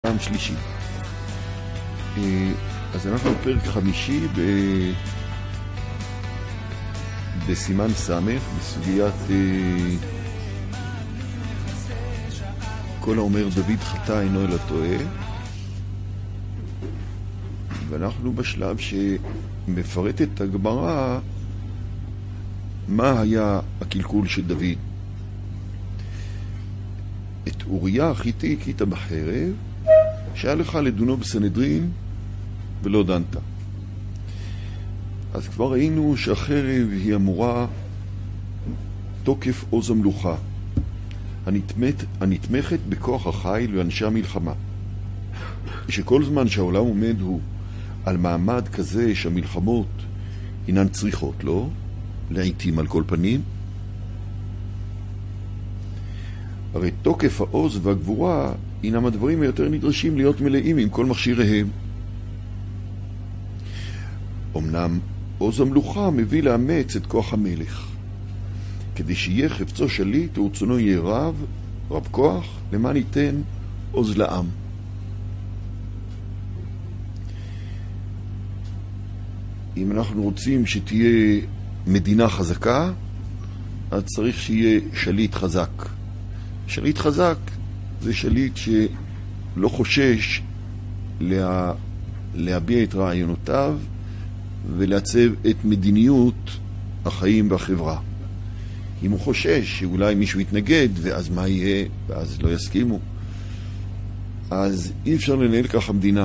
פעם שלישי. אז אנחנו בפרק 5 בסימן סמך, בסוגיית כל האומר דוד חטא אינו אלא טועה, ואנחנו בשלב שמפרטת הגמרא מה היה הקלקול של דוד. את אוריה החיתי הכית בחרב שהיה לך לדונו בסנהדרין ולא דנת. אז כבר ראינו שהחרב היא אמורה תוקף עוז המלוכה הנתמכת בכוח החיל ואנשי המלחמה, שכל זמן שהעולם עומד הוא על מעמד כזה שהמלחמות אינן צריכות לו, לעתים על כל פנים, הרי תוקף העוז והגבורה הינם הדברים היותר נדרשים להיות מלאים עם כל מכשיריהם. אמנם עוז המלוכה מביא לאמץ את כוח המלך, כדי שיהיה חפצו שליט ורצונו יהיה רב כוח, למען ייתן עוז לעם. אם אנחנו רוצים שתהיה מדינה חזקה, אז צריך שיהיה שליט חזק. שליט חזק זה שליט שלא חושש להביע את רעיונותיו ולעצב את מדיניות החיים והחברה. אם הוא חושש שאולי מישהו יתנגד ואז מה יהיה, ואז לא יסכימו, אז אי אפשר לנהל ככה מדינה.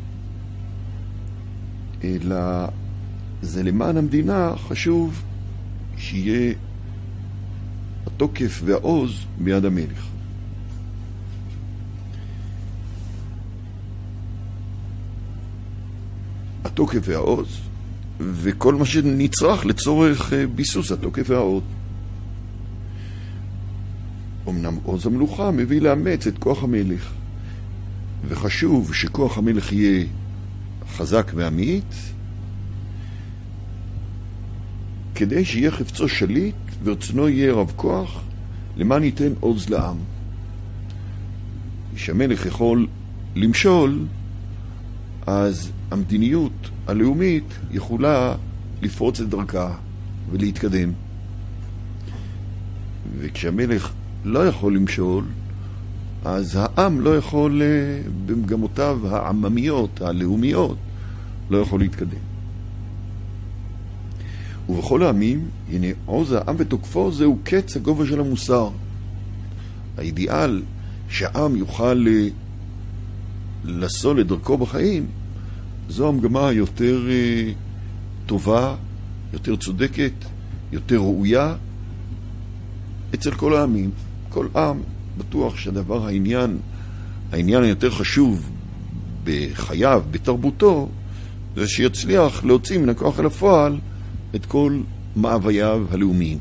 אלא זה למען המדינה חשוב שיהיה התוקף והעוז ביד המלך. התוקף והעוז וכל מה שנצרך לצורך ביסוס התוקף והעוז. אמנם עוז המלוכה מביא לאמץ את כוח המלך, וחשוב שכוח המלך יהיה חזק ואמיץ, כדי שיהיה חפצו שליט ורצונו יהיה רב כוח, למען ייתן עוז לעם. שהמלך יכול למשול, אז המדיניות הלאומית יכולה לפרוץ את דרכה ולהתקדם. וכשהמלך לא יכול למשול, אז העם לא יכול, במגמותיו העממיות, הלאומיות, לא יכול להתקדם. ובכל העמים, הנה עוז העם ותוקפו זהו קץ הגובה של המוסר. האידיאל שהעם יוכל לסול את דרכו בחיים, זו המגמה יותר טובה, יותר צודקת, יותר ראויה אצל כל העמים. כל עם בטוח שהדבר העניין היותר חשוב בחייו, בתרבותו, זה שיצליח להוציא מן הכוח אל הפועל את כל מאווייו הלאומיים.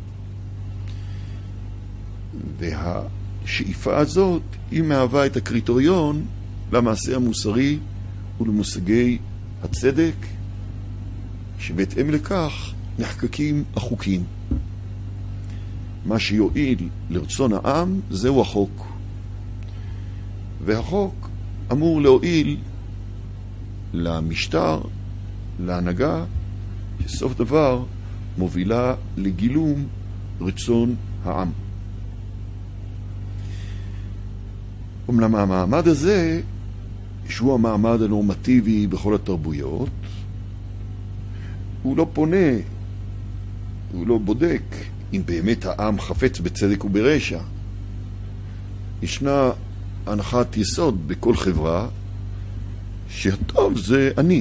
והשאיפה הזאת היא מהווה את הקריטריון למעשה המוסרי ולמושגי הצדק, שבהתאם לכך נחקקים החוקים. מה שיועיל לרצון העם זהו החוק, והחוק אמור להועיל למשטר, להנהגה, שסוף דבר מובילה לגילום רצון העם. אומנם המעמד הזה, שהוא המעמד הנורמטיבי בכל התרבויות, הוא לא פונה, הוא לא בודק אם באמת העם חפץ בצדק וברשע. ישנה הנחת יסוד בכל חברה שהטוב זה אני,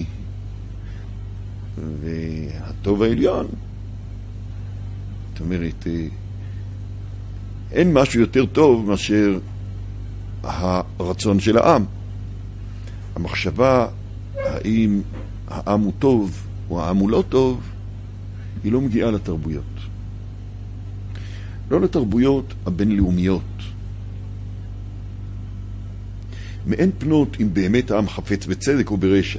והטוב העליון, זאת אומרת, אין משהו יותר טוב מאשר הרצון של העם. המחשבה האם העם הוא טוב או העם הוא לא טוב, היא לא מגיעה לתרבויות. לא לתרבויות הבינלאומיות. מאין פנות אם באמת העם חפץ בצדק או ברשע.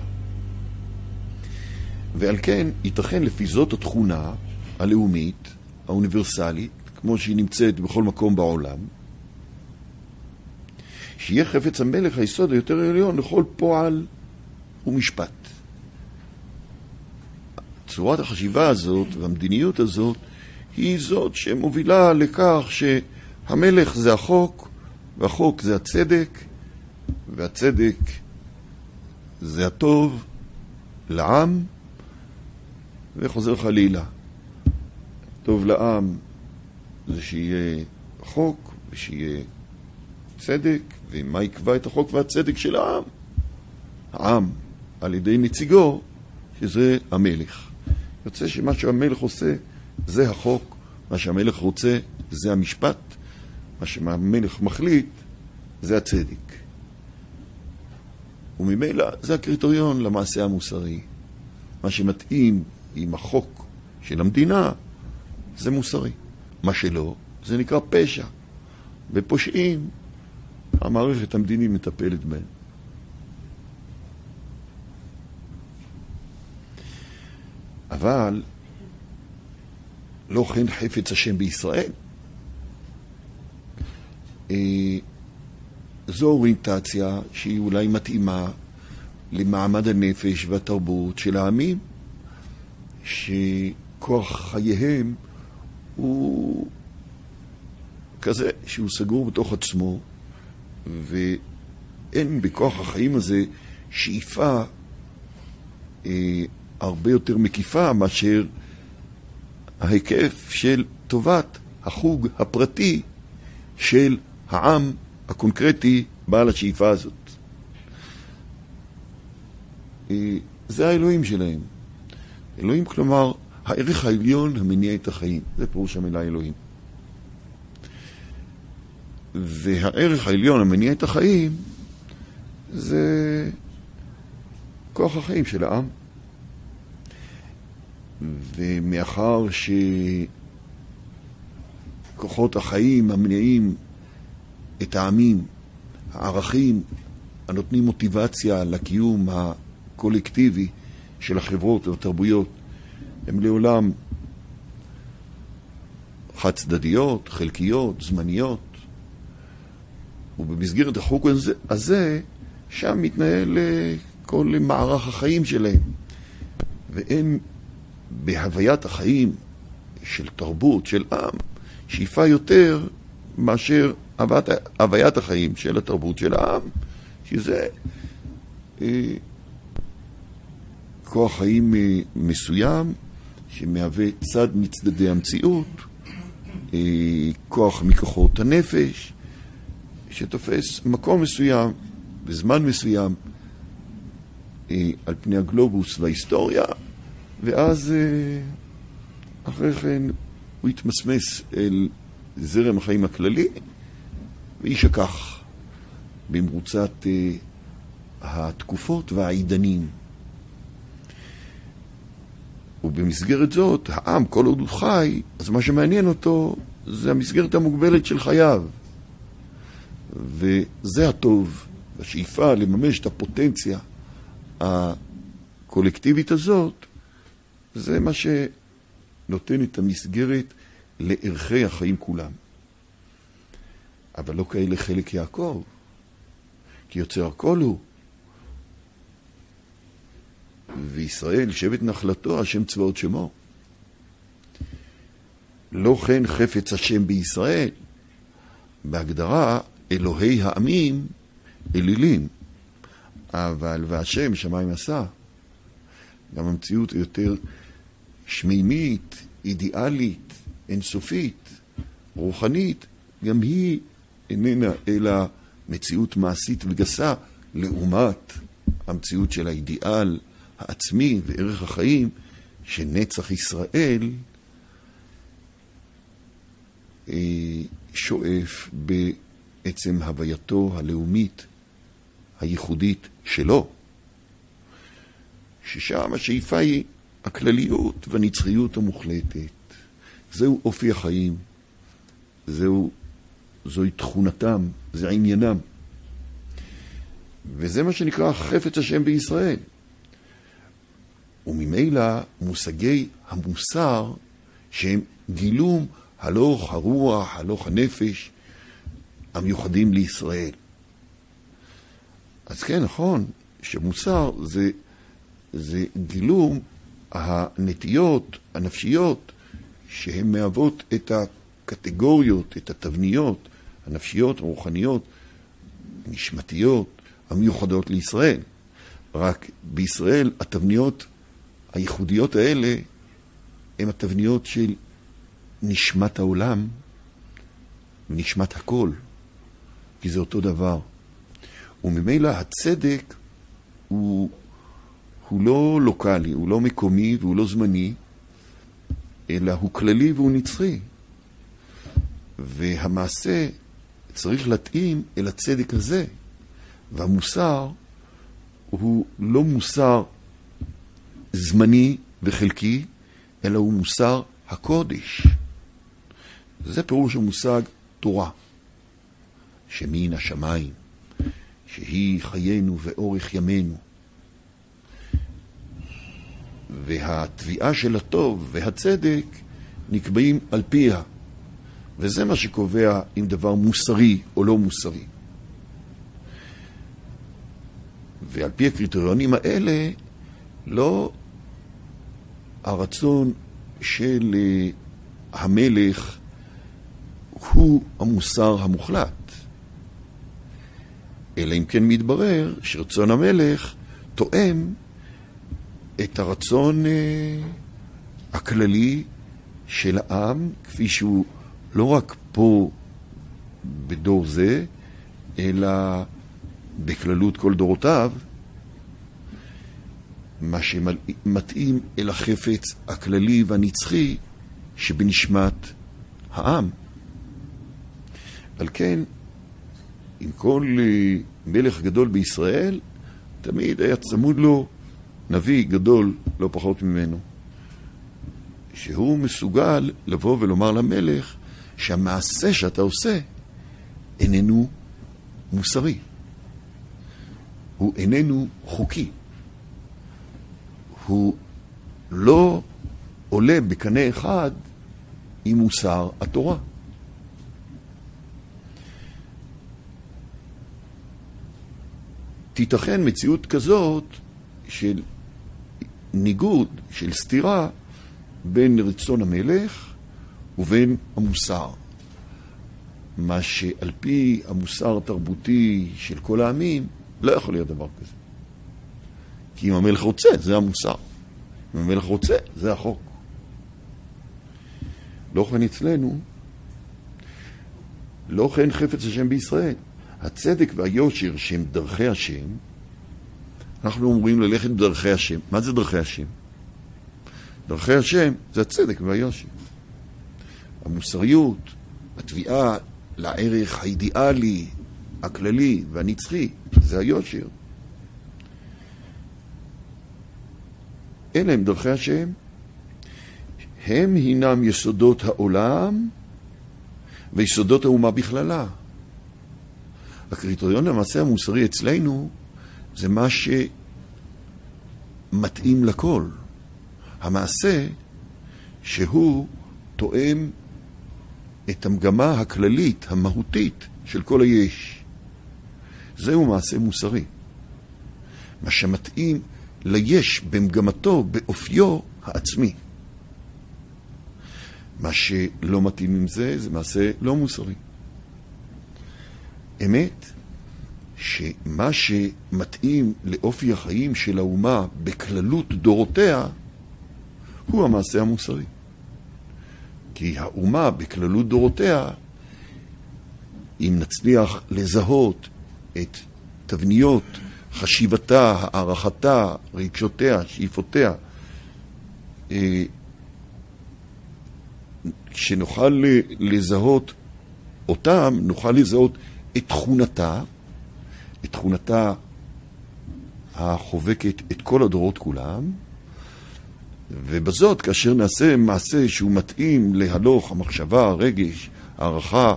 ועל כן ייתכן לפי זאת התכונה הלאומית, האוניברסלית, כמו שהיא נמצאת בכל מקום בעולם, שיהיה חפץ המלך היסוד היותר עליון לכל פועל ומשפט. צורת החשיבה הזאת והמדיניות הזאת היא זאת שמובילה לכך שהמלך זה החוק, והחוק זה הצדק, והצדק זה הטוב לעם, וחוזר חלילה. טוב לעם זה שיהיה חוק ושיהיה צדק, ומה יקבע את החוק והצדק של העם? העם על ידי נציגו, שזה המלך. יוצא שמה שהמלך עושה זה החוק, מה שהמלך רוצה זה המשפט, מה שהמלך מחליט זה הצדק. וממילא זה הקריטריון למעשה המוסרי. מה שמתאים עם החוק של המדינה זה מוסרי. מה שלא, זה נקרא פשע. ופושעים, המערכת המדינית מטפלת בהם. אבל לא כן חפץ השם בישראל. זו אוריינטציה שהיא אולי מתאימה למעמד הנפש והתרבות של העמים, שכוח חייהם הוא כזה שהוא סגור בתוך עצמו, ואין בכוח החיים הזה שאיפה הרבה יותר מקיפה מאשר ההיקף של טובת החוג הפרטי של העם הקונקרטי בעל השאיפה הזאת. זה האלוהים שלהם. אלוהים כלומר הערך העליון המניע את החיים. זה פירוש המילה אלוהים. והערך העליון המניע את החיים זה כוח החיים של העם. ומאחר שכוחות החיים המניעים את העמים, הערכים הנותנים מוטיבציה לקיום הקולקטיבי של החברות והתרבויות, הם לעולם חד צדדיות, חלקיות, זמניות, ובמסגרת החוק הזה שם מתנהל כל מערך החיים שלהם, ואין בהוויית החיים של תרבות, של עם, שאיפה יותר מאשר הוויית החיים של התרבות של העם, שזה כוח חיים מסוים שמהווה צד מצדדי המציאות, כוח מכוחות הנפש שתופס מקום מסוים בזמן מסוים על פני הגלובוס וההיסטוריה, ואז אחרי כן הוא יתמסמס אל זרם החיים הכללי וישכח במרוצת התקופות והעידנים. ובמסגרת זאת, העם, כל עוד הוא חי, אז מה שמעניין אותו זה המסגרת המוגבלת של חייו. וזה הטוב, השאיפה לממש את הפוטנציה הקולקטיבית הזאת, זה מה שנותן את המסגרת לערכי החיים כולם. אבל לא כאלה חלק יעקב, כי יוצר הכל הוא. וישראל, שבט נחלתו, השם צבאות שמו. לא כן חפץ השם בישראל. בהגדרה, אלוהי העמים אלילים. אבל והשם שמיים עשה. גם המציאות יותר שמימית, אידיאלית, אינסופית, רוחנית, גם היא איננה אלא מציאות מעשית וגסה לעומת המציאות של האידיאל העצמי וערך החיים שנצח ישראל שואף בעצם הווייתו הלאומית הייחודית שלו, ששם השאיפה היא הכלליות והנצחיות המוחלטת. זהו אופי החיים, זוהי תכונתם, זה עניינם. וזה מה שנקרא חפץ השם בישראל. וממילא מושגי המוסר שהם גילום הלוך הרוח, הלוך הנפש, המיוחדים לישראל. אז כן, נכון, שמוסר זה גילום הנטיות הנפשיות שהן מהוות את הקטגוריות, את התבניות הנפשיות, הרוחניות, הנשמתיות, המיוחדות לישראל. רק בישראל התבניות הייחודיות האלה הן התבניות של נשמת העולם ונשמת הכל, כי זה אותו דבר. וממילא הצדק הוא לא לוקלי, הוא לא מקומי והוא לא זמני, אלא הוא כללי והוא נצחי. והמעשה צריך להתאים אל הצדק הזה. והמוסר הוא לא מוסר זמני וחלקי, אלא הוא מוסר הקודש. זה פירוש המושג תורה, שמן השמיים, שהיא חיינו ואורך ימינו. והתביעה של הטוב והצדק נקבעים על פיה. וזה מה שקובע אם דבר מוסרי או לא מוסרי. ועל פי הקריטריונים האלה, לא הרצון של המלך הוא המוסר המוחלט. אלא אם כן מתברר שרצון המלך תואם את הרצון הכללי של העם, כפי שהוא לא רק פה בדור זה, אלא בכללות כל דורותיו, מה שמתאים אל החפץ הכללי והנצחי שבנשמת העם. על כן, עם כל מלך גדול בישראל, תמיד היה צמוד לו נביא גדול לא פחות ממנו, שהוא מסוגל לבוא ולומר למלך שהמעשה שאתה עושה איננו מוסרי, הוא איננו חוקי, הוא לא עולה בקנה אחד עם מוסר התורה. תיתכן מציאות כזאת של ניגוד, של סתירה בין רצון המלך ובין המוסר. מה שעל פי המוסר התרבותי של כל העמים לא יכול להיות דבר כזה. כי אם המלך רוצה, זה המוסר. אם המלך רוצה, זה החוק. לא כן אצלנו, לא כן חפץ השם בישראל. הצדק והיושר שהם דרכי השם, אנחנו אומרים ללכת בדרכי השם. מה זה דרכי השם? דרכי השם זה הצדק והיושר. המוסריות, התביעה לערך האידיאלי, הכללי והנצחי, זה היושר. אלה הם דרכי השם. הם הינם יסודות העולם ויסודות האומה בכללה. הקריטריון למעשה המוסרי אצלנו זה מה שמתאים לכל. המעשה שהוא תואם את המגמה הכללית, המהותית של כל היש. זהו מעשה מוסרי. מה שמתאים ליש במגמתו, באופיו העצמי. מה שלא מתאים עם זה, זה מעשה לא מוסרי. אמת שמה שמתאים לאופי החיים של האומה בכללות דורותיה הוא המעשה המוסרי. כי האומה בכללות דורותיה, אם נצליח לזהות את תבניות חשיבתה, הערכתה, רגשותיה, שאיפותיה, כשנוכל לזהות אותם, נוכל לזהות את תכונתה החובקת את כל הדורות כולם, ובזאת כאשר נעשה מעשה שהוא מתאים להלוך המחשבה, הרגש, הערכה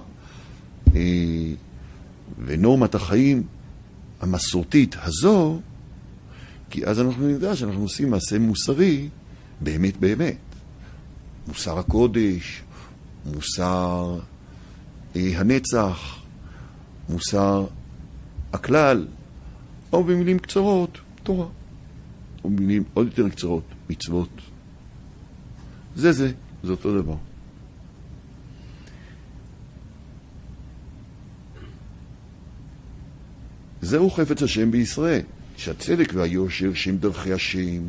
ונורמת החיים המסורתית הזו, כי אז אנחנו נדע שאנחנו עושים מעשה מוסרי באמת באמת. מוסר הקודש, מוסר הנצח, מוסר הכלל, או במילים קצרות, תורה. או במילים עוד יותר קצרות, מצוות. זה אותו דבר. זהו חפץ השם בישראל, שהצדק והיושר שהם דרכי השם.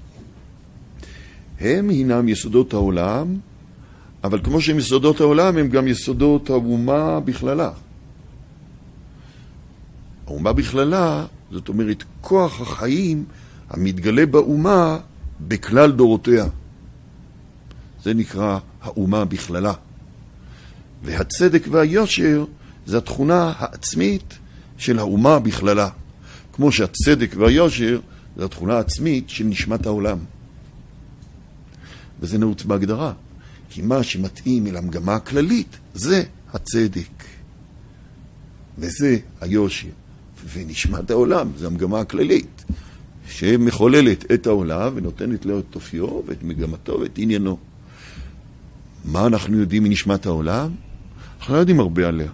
הם הינם יסודות העולם, אבל כמו שהם יסודות העולם, הם גם יסודות האומה בכללה. האומה בכללה, זאת אומרת, כוח החיים המתגלה באומה בכלל דורותיה. זה נקרא האומה בכללה. והצדק והיושר זה התכונה העצמית של האומה בכללה. כמו שהצדק והיושר זה התכונה העצמית של נשמת העולם. וזה נעוץ בהגדרה. כי מה שמתאים אל המגמה הכללית זה הצדק. וזה היושר. ונשמת העולם זה המגמה הכללית. שמחוללת את העולם ונותנת לו את אופיו ואת מגמתו ואת עניינו. מה אנחנו יודעים מנשמת העולם? אנחנו לא יודעים הרבה עליה.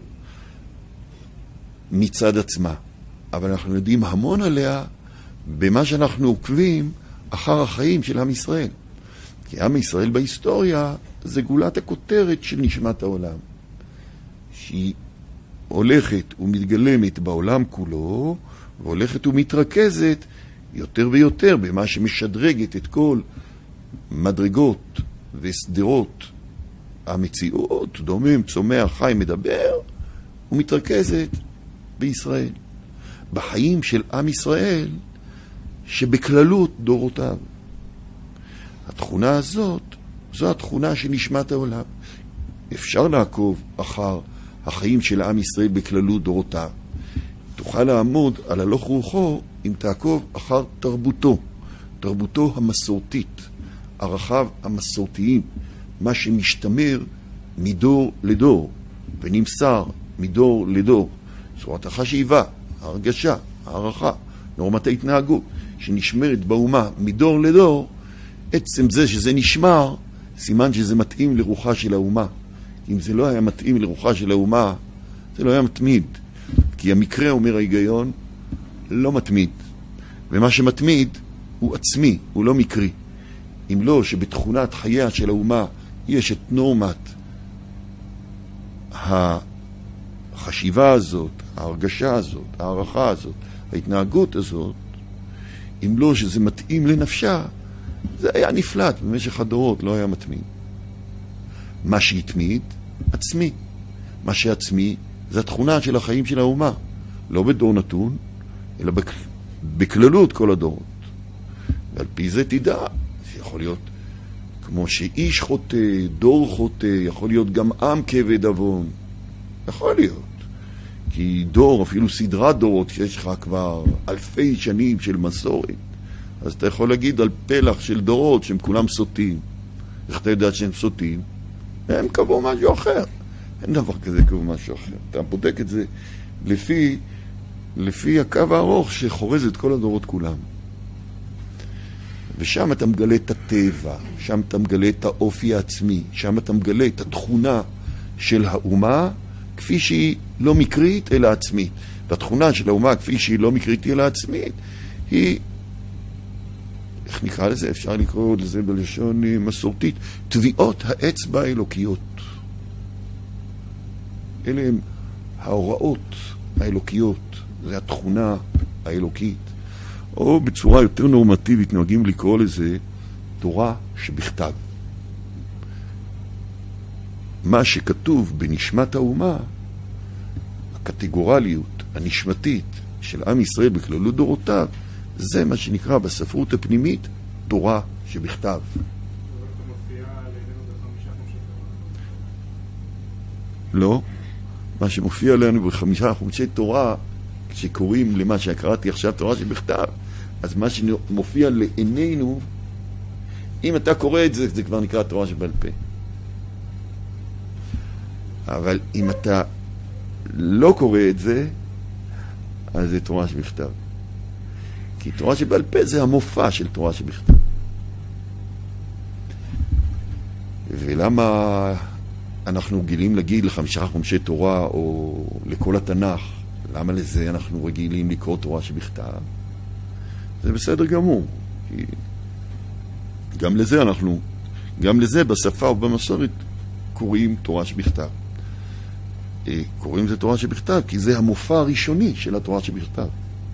מצד עצמה. אבל אנחנו יודעים המון עליה במה שאנחנו עוקבים אחר החיים של עם ישראל. כי עם ישראל בהיסטוריה זה גולת הכותרת של נשמת העולם. שהיא הולכת ומתגלמת בעולם כולו, והולכת ומתרכזת יותר ויותר במה שמשדרגת את כל מדרגות וסדרות המציאות, דומם, צומח, חי, מדבר, ומתרכזת בישראל. בחיים של עם ישראל שבכללות דורותיו. התכונה הזאת, זו התכונה של נשמת העולם. אפשר לעקוב אחר החיים של עם ישראל בכללות דורותיו. תוכל לעמוד על הלוך רוחו אם תעקוב אחר תרבותו, תרבותו המסורתית, ערכיו המסורתיים, מה שמשתמר מדור לדור ונמסר מדור לדור. צורת החשיבה, ההרגשה, הערכה, נורמת ההתנהגות שנשמרת באומה מדור לדור, עצם זה שזה נשמר, סימן שזה מתאים לרוחה של האומה. אם זה לא היה מתאים לרוחה של האומה, זה לא היה מתמיד. כי המקרה, אומר ההיגיון, לא מתמיד. ומה שמתמיד הוא עצמי, הוא לא מקרי. אם לא שבתכונת חייה של האומה יש את נורמת החשיבה הזאת, ההרגשה הזאת, הערכה הזאת, ההתנהגות הזאת, אם לא שזה מתאים לנפשה, זה היה נפלט במשך הדורות, לא היה מתמיד. מה שהתמיד, עצמי. מה שעצמי זה התכונה של החיים של האומה. לא בדור נתון, אלא בכללות כל הדורות. ועל פי זה תדע שיכול להיות כמו שאיש חוטא, דור חוטא, יכול להיות גם עם כבד עוון. יכול להיות. כי דור, אפילו סדרת דורות שיש לך כבר אלפי שנים של מסורת, אז אתה יכול להגיד על פלח של דורות שהם כולם סוטים. איך אתה יודע שהם סוטים? הם קבעו משהו אחר. אין דבר כזה קבעו משהו אחר. אתה בודק את זה לפי הקו הארוך שחורז את כל הדורות כולם. ושם אתה מגלה את הטבע, שם אתה מגלה את האופי העצמי, שם אתה מגלה את התכונה של האומה כפי שהיא לא מקרית אלא עצמית. והתכונה של האומה כפי שהיא לא מקרית אלא עצמית היא, איך נקרא לזה? אפשר לקרוא לזה בלשון מסורתית, טביעות האצבע האלוקיות. אלה הם ההוראות האלוקיות, זה התכונה האלוקית. או בצורה יותר נורמטיבית נוהגים לקרוא לזה תורה שבכתב. מה שכתוב בנשמת האומה, הקטגורליות הנשמתית של עם ישראל בכללות דורותיו, זה מה שנקרא בספרות הפנימית תורה שבכתב. לא, מה שמופיע לנו בחמישה חומשי תורה, כשקוראים למה שקראתי עכשיו תורה שבכתב, אז מה שמופיע לעינינו, אם אתה קורא את זה, זה כבר נקרא תורה שבעל פה. אבל אם אתה לא קורא את זה, אז זה תורה שבכתב. כי תורה שבעל פה זה המופע של תורה שבכתב. ולמה אנחנו גילים להגיד לחמישה חומשי תורה או לכל התנ"ך, למה לזה אנחנו רגילים לקרוא תורה שבכתב? זה בסדר גמור. כי גם לזה בשפה ובמסורת קוראים תורה שבכתב. קוראים זה תורה שבכתב, כי זה המופע הראשוני של התורה שבכתב.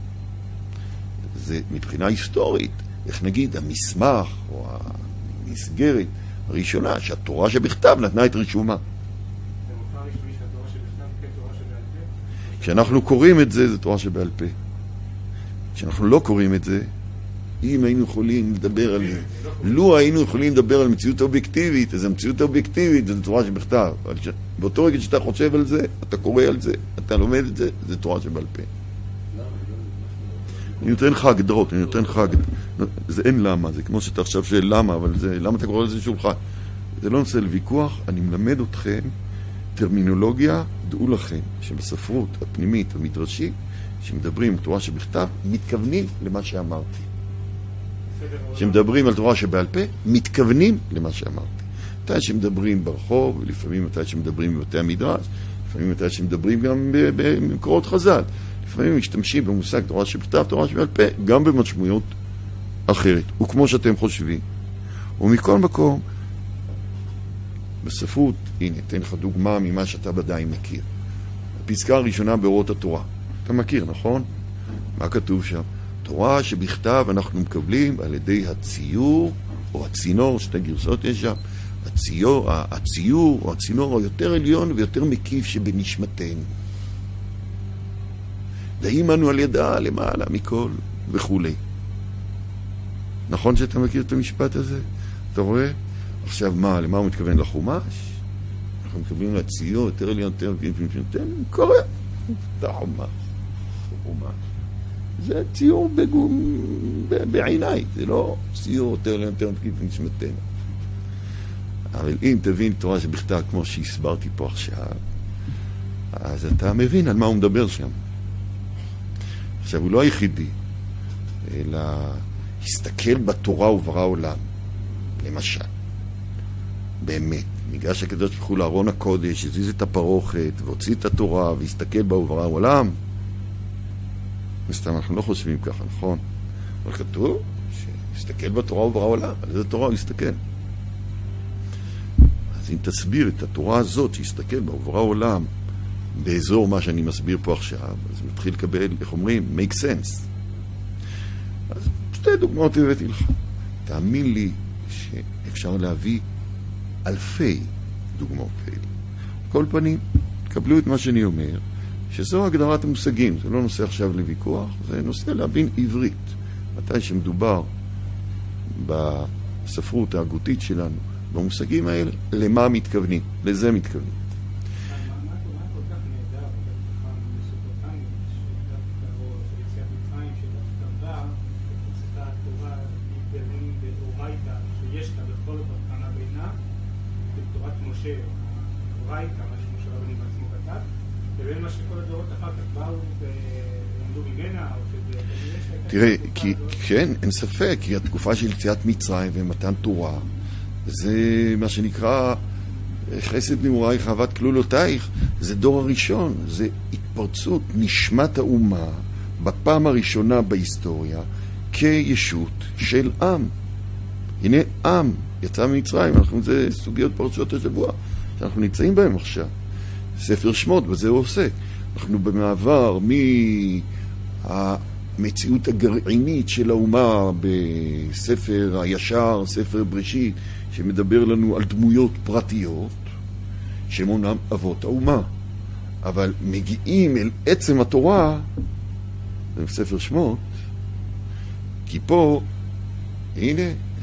זה מבחינה היסטורית, איך נגיד, המסמך או המסגרת הראשונה שהתורה שבכתב נתנה את רישומה. זה המופע הראשוני של התורה שבכתב כתורה שבעל פה? כשאנחנו קוראים את זה, זה תורה שבעל פה. כשאנחנו לא קוראים את זה, אם היינו יכולים לדבר על זה, לו היינו יכולים לדבר על מציאות אובייקטיבית, אז המציאות האובייקטיבית זה תורה שבכתב. באותו רגע שאתה חושב על זה, אתה קורא על זה, אתה לומד את זה, זה תורה שבעל פה. אני נותן לך הגדרות, זה אין למה, זה כמו שאתה עכשיו שואל למה, אבל זה, למה אתה קורא לזה שולחן? זה לא נושא לוויכוח, אני מלמד אתכם טרמינולוגיה, דעו לכם שבספרות הפנימית המדרשית, שמדברים על תורה שבכתב, מתכוונים למה שאמרתי. שמדברים על תורה שבעל פה, מתכוונים למה שאמרתי. מתי שמדברים ברחוב, ולפעמים מתי שמדברים בבתי המדרש, לפעמים מתי שמדברים גם במקורות חז"ל. לפעמים משתמשים במושג תורה שבכתב, תורה שבעל פה, גם במשמעויות אחרת. וכמו שאתם חושבים. ומכל מקום, בספרות, הנה, אתן לך דוגמה ממה שאתה ודאי מכיר. הפסקה הראשונה באורות התורה. אתה מכיר, נכון? מה כתוב שם? תורה שבכתב אנחנו מקבלים על ידי הציור או הצינור, שתי גרסות יש שם, הציור או הצינור היותר עליון ויותר מקיף שבנשמתנו. דעים אנו על ידה למעלה מכל וכו'. נכון שאתה מכיר את המשפט הזה? אתה רואה? עכשיו מה, למה הוא מתכוון? לחומש? אנחנו מקבלים לציור יותר עליון, יותר מקיף, קורא. אתה חומש. זה ציור בעיניי, זה לא ציור יותר מקיף בנשמתנו. אבל אם תבין תורה שבכתב כמו שהסברתי פה עכשיו, אז אתה מבין על מה הוא מדבר שם. עכשיו הוא לא היחידי, אלא הסתכל בתורה וברא עולם, למשל. באמת, ניגש הקדוש ברוך הוא לארון הקודש, הזיז את הפרוכת והוציא את התורה והסתכל בה וברא עולם. מסתם אנחנו לא חושבים ככה, נכון? אבל כתוב שהסתכל בתורה וברא עולם, על איזה תורה הוא הסתכל. אז אם תסביר את התורה הזאת שהסתכל בה וברא עולם באזור מה שאני מסביר פה עכשיו, אז מתחיל לקבל, איך אומרים, make sense. אז שתי דוגמאות הבאתי לך. תאמין לי שאפשר להביא אלפי דוגמאות כאלה. כל פנים, קבלו את מה שאני אומר, שזו הגדרת המושגים, זה לא נושא עכשיו לוויכוח, זה נושא להבין עברית. מתי שמדובר בספרות ההגותית שלנו, במושגים האלה, למה מתכוונים? לזה מתכוונים. מה כל כך נהדר, כל כך מסופרטני, שדווקא או של יציאת מצרים, שדווקא בא, וצריכה התורה להתגלים באורייתא, שיש לה בכל זאת הבחנה בינה, בתורת משה, אורייתא, מה שמשה רבנו בעצמו כתב, לבין מה שכל הדורות אחר כך באו ולמדו ממנה, או שזה... תראה, כן, אין ספק, כי התקופה של יציאת מצרים ומתן תורה, זה מה שנקרא חסד נעורייך אהבת כלולותייך, זה דור הראשון, זה התפרצות נשמת האומה בפעם הראשונה בהיסטוריה כישות של עם. הנה עם יצא ממצרים, זה סוגיות פרשות השבוע שאנחנו נמצאים בהם עכשיו. ספר שמות, בזה הוא עוסק. אנחנו במעבר מהמציאות הגרעינית של האומה בספר הישר, ספר בראשית, שמדבר לנו על דמויות פרטיות, שהם אומנם אבות האומה. אבל מגיעים אל עצם התורה, בספר שמות, כי פה, הנה,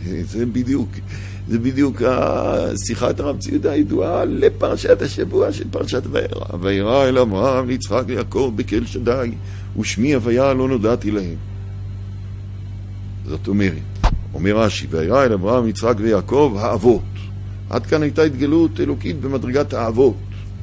זה בדיוק שיחת הרב ציודה הידועה לפרשת השבוע של פרשת וירא. וירא אל אברהם, ליצחק ויעקב בקהל שדי, ושמי הוויה לא נודעתי להם. זאת אומרת, אומר רש"י, וירא אל אברהם, ליצחק ויעקב, האבות. עד כאן הייתה התגלות אלוקית במדרגת האבות.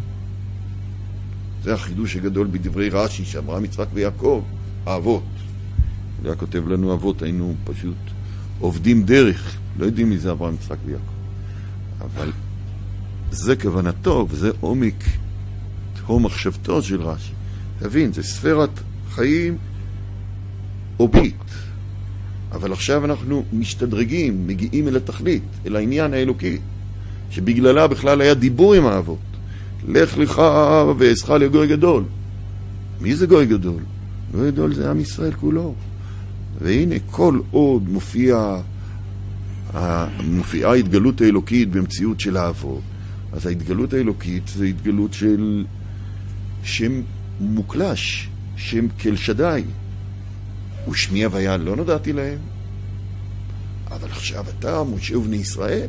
זה החידוש הגדול בדברי רש"י, שאברהם, יצחק ויעקב, האבות. הוא היה כותב לנו אבות, היינו פשוט עובדים דרך, לא יודעים מי זה אברהם, יצחק ויעקב. אבל זה כוונתו, וזה עומק תהום מחשבתו של רש"י. תבין, זה ספירת חיים אובית. אבל עכשיו אנחנו משתדרגים, מגיעים אל התכלית, אל העניין האלוקי, שבגללה בכלל היה דיבור עם האבות. לך לך ועשך לגוי גדול. מי זה גוי גדול? גוי גדול זה עם ישראל כולו. והנה כל עוד מופיעה התגלות האלוקית במציאות של האבות, אז ההתגלות האלוקית זה התגלות של שם מוקלש, שם כל שדי. ושמי הוויה לא נודעתי להם. אבל עכשיו אתה, משה ובני ישראל.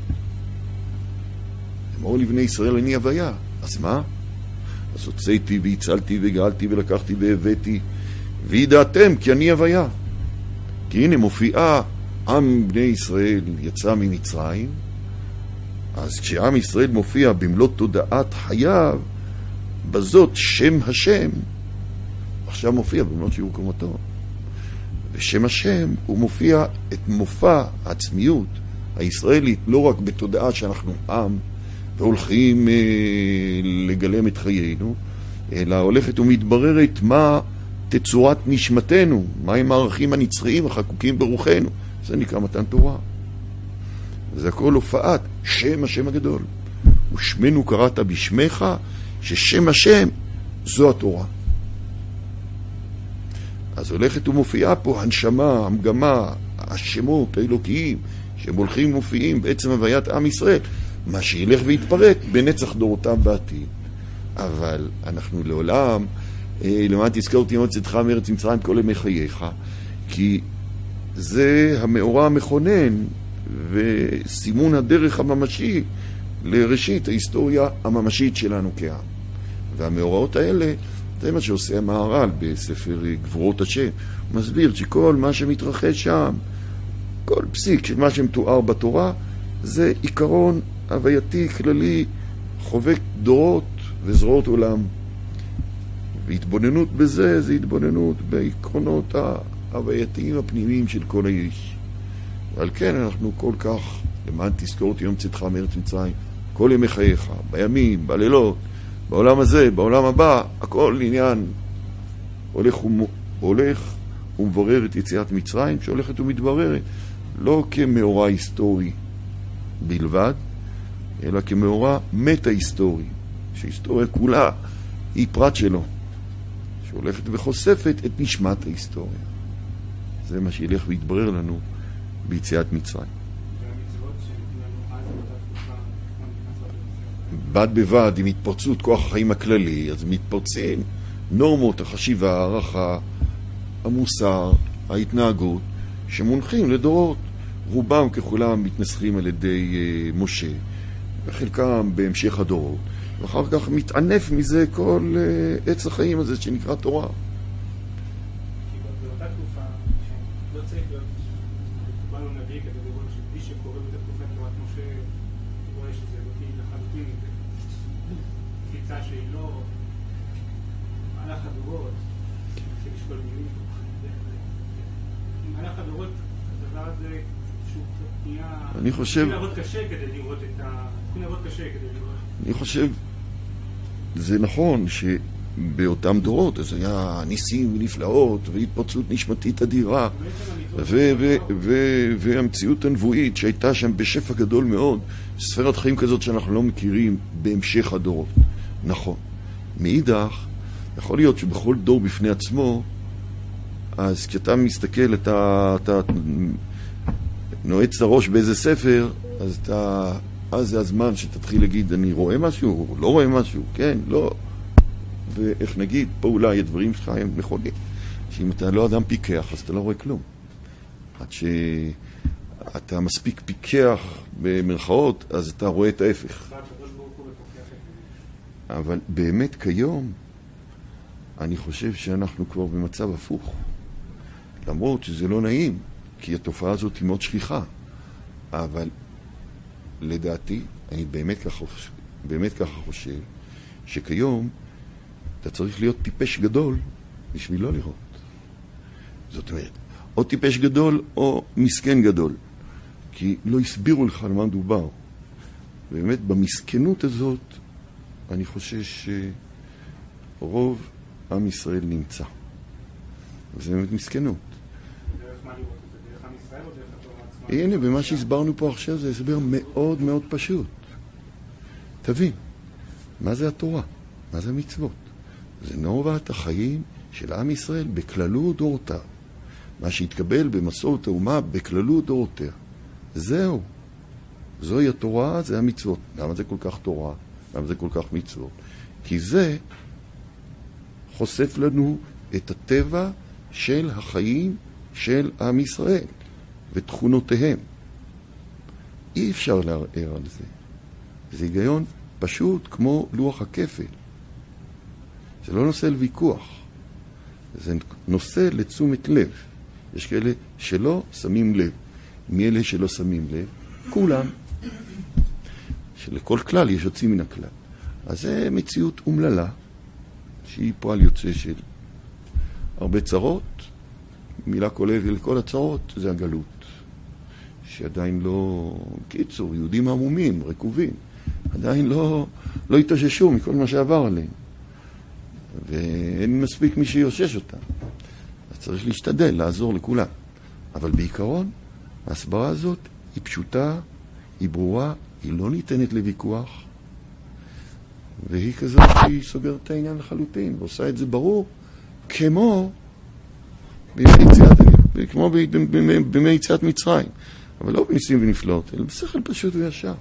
אמור לבני ישראל אני הוויה. אז מה? אז הוצאתי והצלתי וגאלתי ולקחתי והבאתי, וידעתם כי אני הוויה. כי הנה מופיעה עם בני ישראל יצא ממצרים, אז כשעם ישראל מופיע במלוא תודעת חייו, בזאת שם השם, עכשיו מופיע במלוא שיעור קומתו. ושם השם הוא מופיע את מופע העצמיות הישראלית, לא רק בתודעה שאנחנו עם והולכים לגלם את חיינו, אלא הולכת ומתבררת מה תצורת נשמתנו, מהם הערכים הנצחיים החקוקים ברוחנו. זה נקרא מתן תורה. זה הכל הופעת שם השם הגדול. ושמנו קראת בשמך, ששם השם זו התורה. אז הולכת ומופיעה פה הנשמה, המגמה, השמות האלוקיים שהם הולכים ומופיעים בעצם הוויית עם ישראל, מה שילך ויתפרק בנצח דורותיו בעתיד. אבל אנחנו לעולם למען תזכור אותי מאוד צאתך מארץ מצרים כל ימי חייך, כי זה המאורע המכונן וסימון הדרך הממשי לראשית ההיסטוריה הממשית שלנו כעם. והמאורעות האלה, זה מה שעושה המהר"ל בספר גבורות השם. הוא מסביר שכל מה שמתרחש שם, כל פסיק של מה שמתואר בתורה, זה עיקרון הווייתי כללי, חובק דורות וזרועות עולם. והתבוננות בזה, זה התבוננות בעקרונות ההווייתיים הפנימיים של כל האיש. ועל כן אנחנו כל כך, למען תזכור אותי יום צאתך מארץ מצרים, כל ימי חייך, בימים, בלילות, בעולם הזה, בעולם הבא, הכל עניין הולך ומברר את יציאת מצרים, שהולכת ומתבררת, לא כמאורע היסטורי בלבד, אלא כמאורע מטה-היסטורי, שההיסטוריה כולה היא פרט שלו, שהולכת וחושפת את נשמת ההיסטוריה. זה מה שילך ויתברר לנו ביציאת מצרים. בד בבד עם התפרצות כוח החיים הכללי, אז מתפרצים נורמות החשיבה, הערכה, המוסר, ההתנהגות, שמונחים לדורות. רובם ככולם מתנסחים על ידי משה, וחלקם בהמשך הדורות. ואחר כך מתענף מזה כל עץ החיים הזה שנקרא תורה. באותה תקופה, לא צריך להיות מקובל או נביא כדי לראות שמי שקורא באותה תקופה תורת משה, הוא רואה שזה אלוקי לחלוטין, קפיצה שהיא לא מהלך הדורות, צריך לשקול מילים. מהלך הדורות, הדבר הזה שהוא נהיה... אני חושב... צריכים לעבוד קשה כדי לראות את ה... אני חושב, זה נכון שבאותם דורות אז היה ניסים ונפלאות והתפרצות נשמתית אדירה והמציאות הנבואית שהייתה שם בשפע גדול מאוד, ספרת חיים כזאת שאנחנו לא מכירים בהמשך הדורות. נכון. מאידך, יכול להיות שבכל דור בפני עצמו, אז כשאתה מסתכל, אתה נועץ הראש באיזה ספר, אז זה הזמן שתתחיל להגיד, אני רואה משהו, לא רואה משהו, כן, לא. ואיך נגיד, פה אולי הדברים שלך הם נכונים. שאם אתה לא אדם פיקח, אז אתה לא רואה כלום. עד שאתה מספיק פיקח במרכאות, אז אתה רואה את ההפך. אבל באמת כיום, אני חושב שאנחנו כבר במצב הפוך. למרות שזה לא נעים, כי התופעה הזאת היא מאוד שכיחה. אבל לדעתי, אני באמת ככה חושב, שכיום אתה צריך להיות טיפש גדול בשביל לא לראות. זאת אומרת, או טיפש גדול או מסכן גדול, כי לא הסבירו לך על מה מדובר. באמת, במסכנות הזאת, אני חושש שרוב עם ישראל נמצא. וזה באמת מסכנות. דרך מה לראות את זה? דרך עם ישראל או דרך התורה עצמה? הנה, במה שהסברנו פה עכשיו זה הסבר מאוד מאוד פשוט. תבין, מה זה התורה? מה זה המצוות? זה נורמת החיים של עם ישראל בכללות דורותיו. מה שהתקבל במסורת האומה בכללות דורותיה. זהו. זוהי התורה, זה המצוות. למה זה כל כך תורה? למה זה כל כך מצוות? כי זה חושף לנו את הטבע של החיים של עם ישראל ותכונותיהם. אי אפשר לערער על זה. זה היגיון פשוט כמו לוח הכפל. זה לא נושא לוויכוח. זה נושא לתשומת לב. יש כאלה שלא שמים לב. מי אלה שלא שמים לב? כולם. שלכל כלל יש יוצאים מן הכלל. אז זה מציאות אומללה, שהיא פועל יוצא של הרבה צרות. מילה כוללת לכל הצרות זה הגלות. שעדיין לא, קיצור, יהודים עמומים, רקובים, עדיין לא התאוששו מכל מה שעבר עליהם. ואין מספיק מי שיושש אותם. אז צריך להשתדל, לעזור לכולם. אבל בעיקרון, ההסברה הזאת היא פשוטה, היא ברורה, היא לא ניתנת לוויכוח, והיא כזאת שהיא סוגרת את העניין לחלוטין, ועושה את זה ברור, כמו בימי יציאת מצרים. אבל לא בניסים ונפלאות, אלא בשכל פשוט וישר.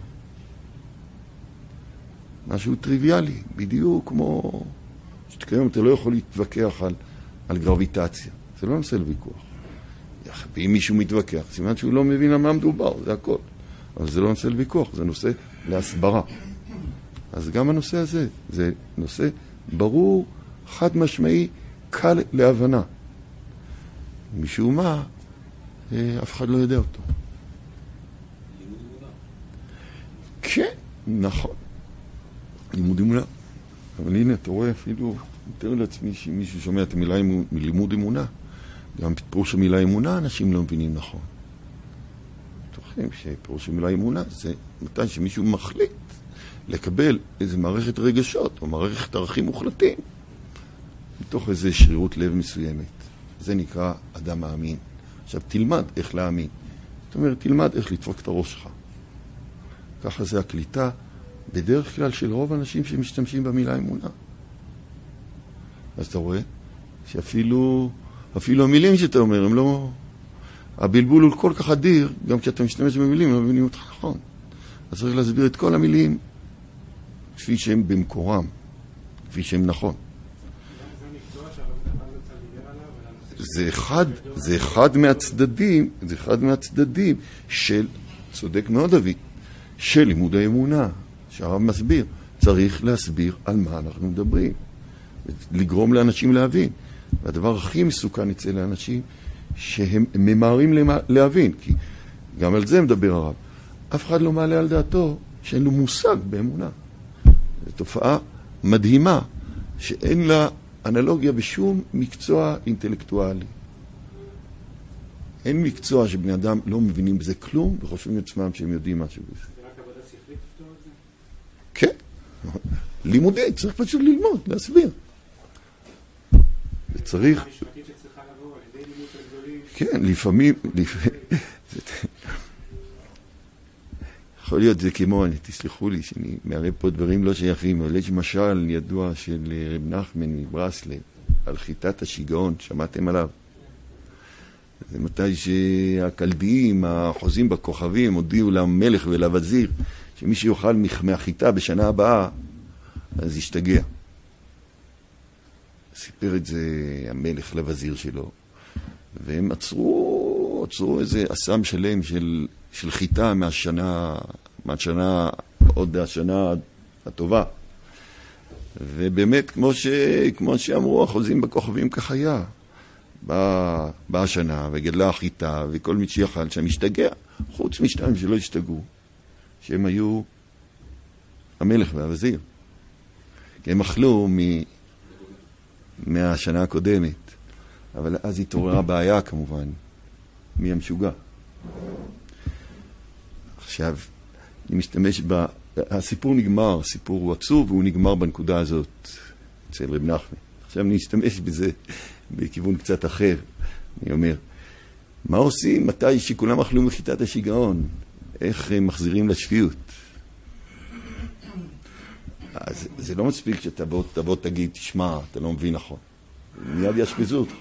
משהו טריוויאלי, בדיוק כמו שתקיים, אתה לא יכול להתווכח על גרביטציה. זה לא נושא לוויכוח. ואם מישהו מתווכח, סימן שהוא לא מבין על מה מדובר, זה הכל. אבל זה לא נושא לוויכוח, זה נושא להסברה. אז גם הנושא הזה, זה נושא ברור, חד משמעי, קל להבנה. משום מה, אף אחד לא יודע אותו. לימוד אמונה. כן, נכון. לימוד אמונה. אבל הנה, אתה רואה אפילו, מתאר לעצמי שמישהו שומע את המילה לימוד אמונה. גם פירוש המילה אמונה, אנשים לא מבינים נכון. בטוחים שפירוש המילה אמונה זה מתי שמישהו מחליט לקבל איזו מערכת רגשות או מערכת ערכים מוחלטים מתוך איזו שרירות לב מסוימת. זה נקרא אדם מאמין. עכשיו תלמד איך להאמין. זאת אומרת, תלמד איך לדפוק את הראש שלך. ככה זה הקליטה בדרך כלל של רוב האנשים שמשתמשים במילה אמונה. אז אתה רואה שאפילו המילים שאתה אומר, הם לא... הבלבול הוא כל כך אדיר, גם כשאתה משתמש במילים, לא מבינים אותך נכון. אז צריך להסביר את כל המילים כפי שהם במקורם, כפי שהם נכון. זה אחד מהצדדים של, צודק מאוד אבי, של לימוד האמונה, שהרב מסביר. צריך להסביר על מה אנחנו מדברים. לגרום לאנשים להבין. והדבר הכי מסוכן אצל האנשים, שהם ממהרים להבין, כי גם על זה מדבר הרב. אף אחד לא מעלה על דעתו שאין לו מושג באמונה. זו תופעה מדהימה, שאין לה אנלוגיה בשום מקצוע אינטלקטואלי. אין מקצוע שבני אדם לא מבינים בזה כלום, וחושבים עצמם שהם יודעים משהו בזה. זה רק עבודה שכלית לפתור את זה? כן. לימודי, צריך פשוט ללמוד, להסביר. וצריך... המשפטית שצריכה לבוא, על ידי לימוד הגדולים... כן, לפעמים... יכול להיות זה כמו, תסלחו לי, שאני מערב פה דברים לא שייכים, אבל יש משל ידוע של רב נחמן מברסלב, על חיטת השיגעון, שמעתם עליו? זה מתי שהקלדיים, החוזים בכוכבים, הודיעו למלך ולווזיר, שמי שיוכל מהחיטה בשנה הבאה, אז ישתגע. סיפר את זה המלך לווזיר שלו, והם עצרו איזה אסם שלם של חיטה מהשנה, עוד השנה הטובה. ובאמת, כמו שאמרו, החוזים בכוכבים כך היה. באה השנה וגדלה החיטה, וכל מי שיכל שם השתגע, חוץ משתיים שלא השתגעו, שהם היו המלך והווזיר. כי הם אכלו מהשנה הקודמת. אבל אז התעוררה בעיה כמובן, מי המשוגע. עכשיו, אני משתמש הסיפור נגמר, הסיפור הוא עצוב, והוא נגמר בנקודה הזאת, אצל רב נחמן. עכשיו אני אשתמש בזה בכיוון קצת אחר. אני אומר, מה עושים מתי שכולם אכלו מחיטת השיגעון? איך מחזירים לשפיות? אז זה לא מספיק שתבוא תגיד, תשמע, אתה לא מבין נכון. מיד ישפזו אותך.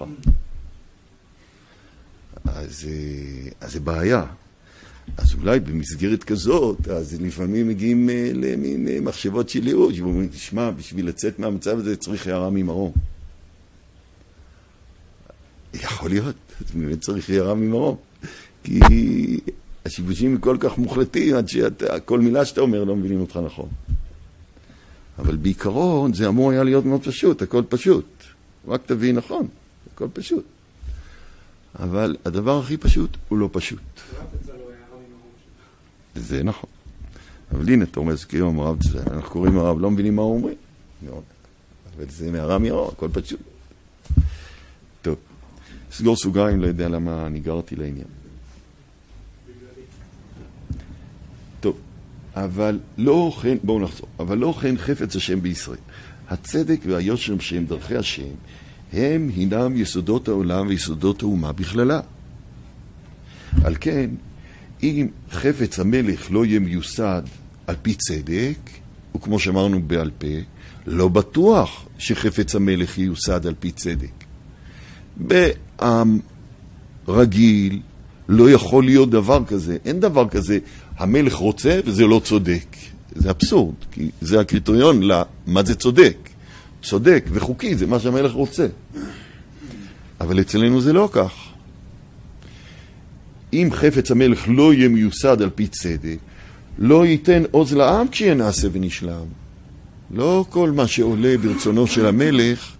אז זה בעיה. אז אולי במסגרת כזאת, אז לפעמים מגיעים למין מחשבות של ייאוש, ואומרים, תשמע, בשביל לצאת מהמצב הזה צריך הערה ממרום. יכול להיות, באמת צריך הערה ממרום. כי השיבושים כל כך מוחלטים, עד שכל מילה שאתה אומר לא מבינים אותך נכון. אבל בעיקרון זה אמור היה להיות מאוד פשוט, הכל פשוט. רק תבין נכון, הכל פשוט. אבל הדבר הכי פשוט הוא לא פשוט. זה נכון. אבל הנה, אתה אומר, זה כאילו המרב, אנחנו קוראים הרב, לא מבינים מה הוא אומרים. אבל זה מהרע מהרע, הכל פשוט. טוב, סגור סוגריים, לא יודע למה ניגרתי לעניין. טוב, אבל לא כן, בואו נחזור, אבל לא כן חפץ השם בישראל. הצדק והיושר שהם דרכי השם, הם הינם יסודות העולם ויסודות האומה בכללה. על כן, אם חפץ המלך לא יהיה מיוסד על פי צדק, וכמו שאמרנו בעל פה, לא בטוח שחפץ המלך ייוסד על פי צדק. בעם רגיל לא יכול להיות דבר כזה. אין דבר כזה, המלך רוצה וזה לא צודק. זה אבסורד, כי זה הקריטריון למה זה צודק. צודק וחוקי זה מה שהמלך רוצה. אבל אצלנו זה לא כך. אם חפץ המלך לא יהיה מיוסד על פי צדק, לא ייתן עוז לעם כשיהיה נעשה ונשלם. לא כל מה שעולה ברצונו של המלך,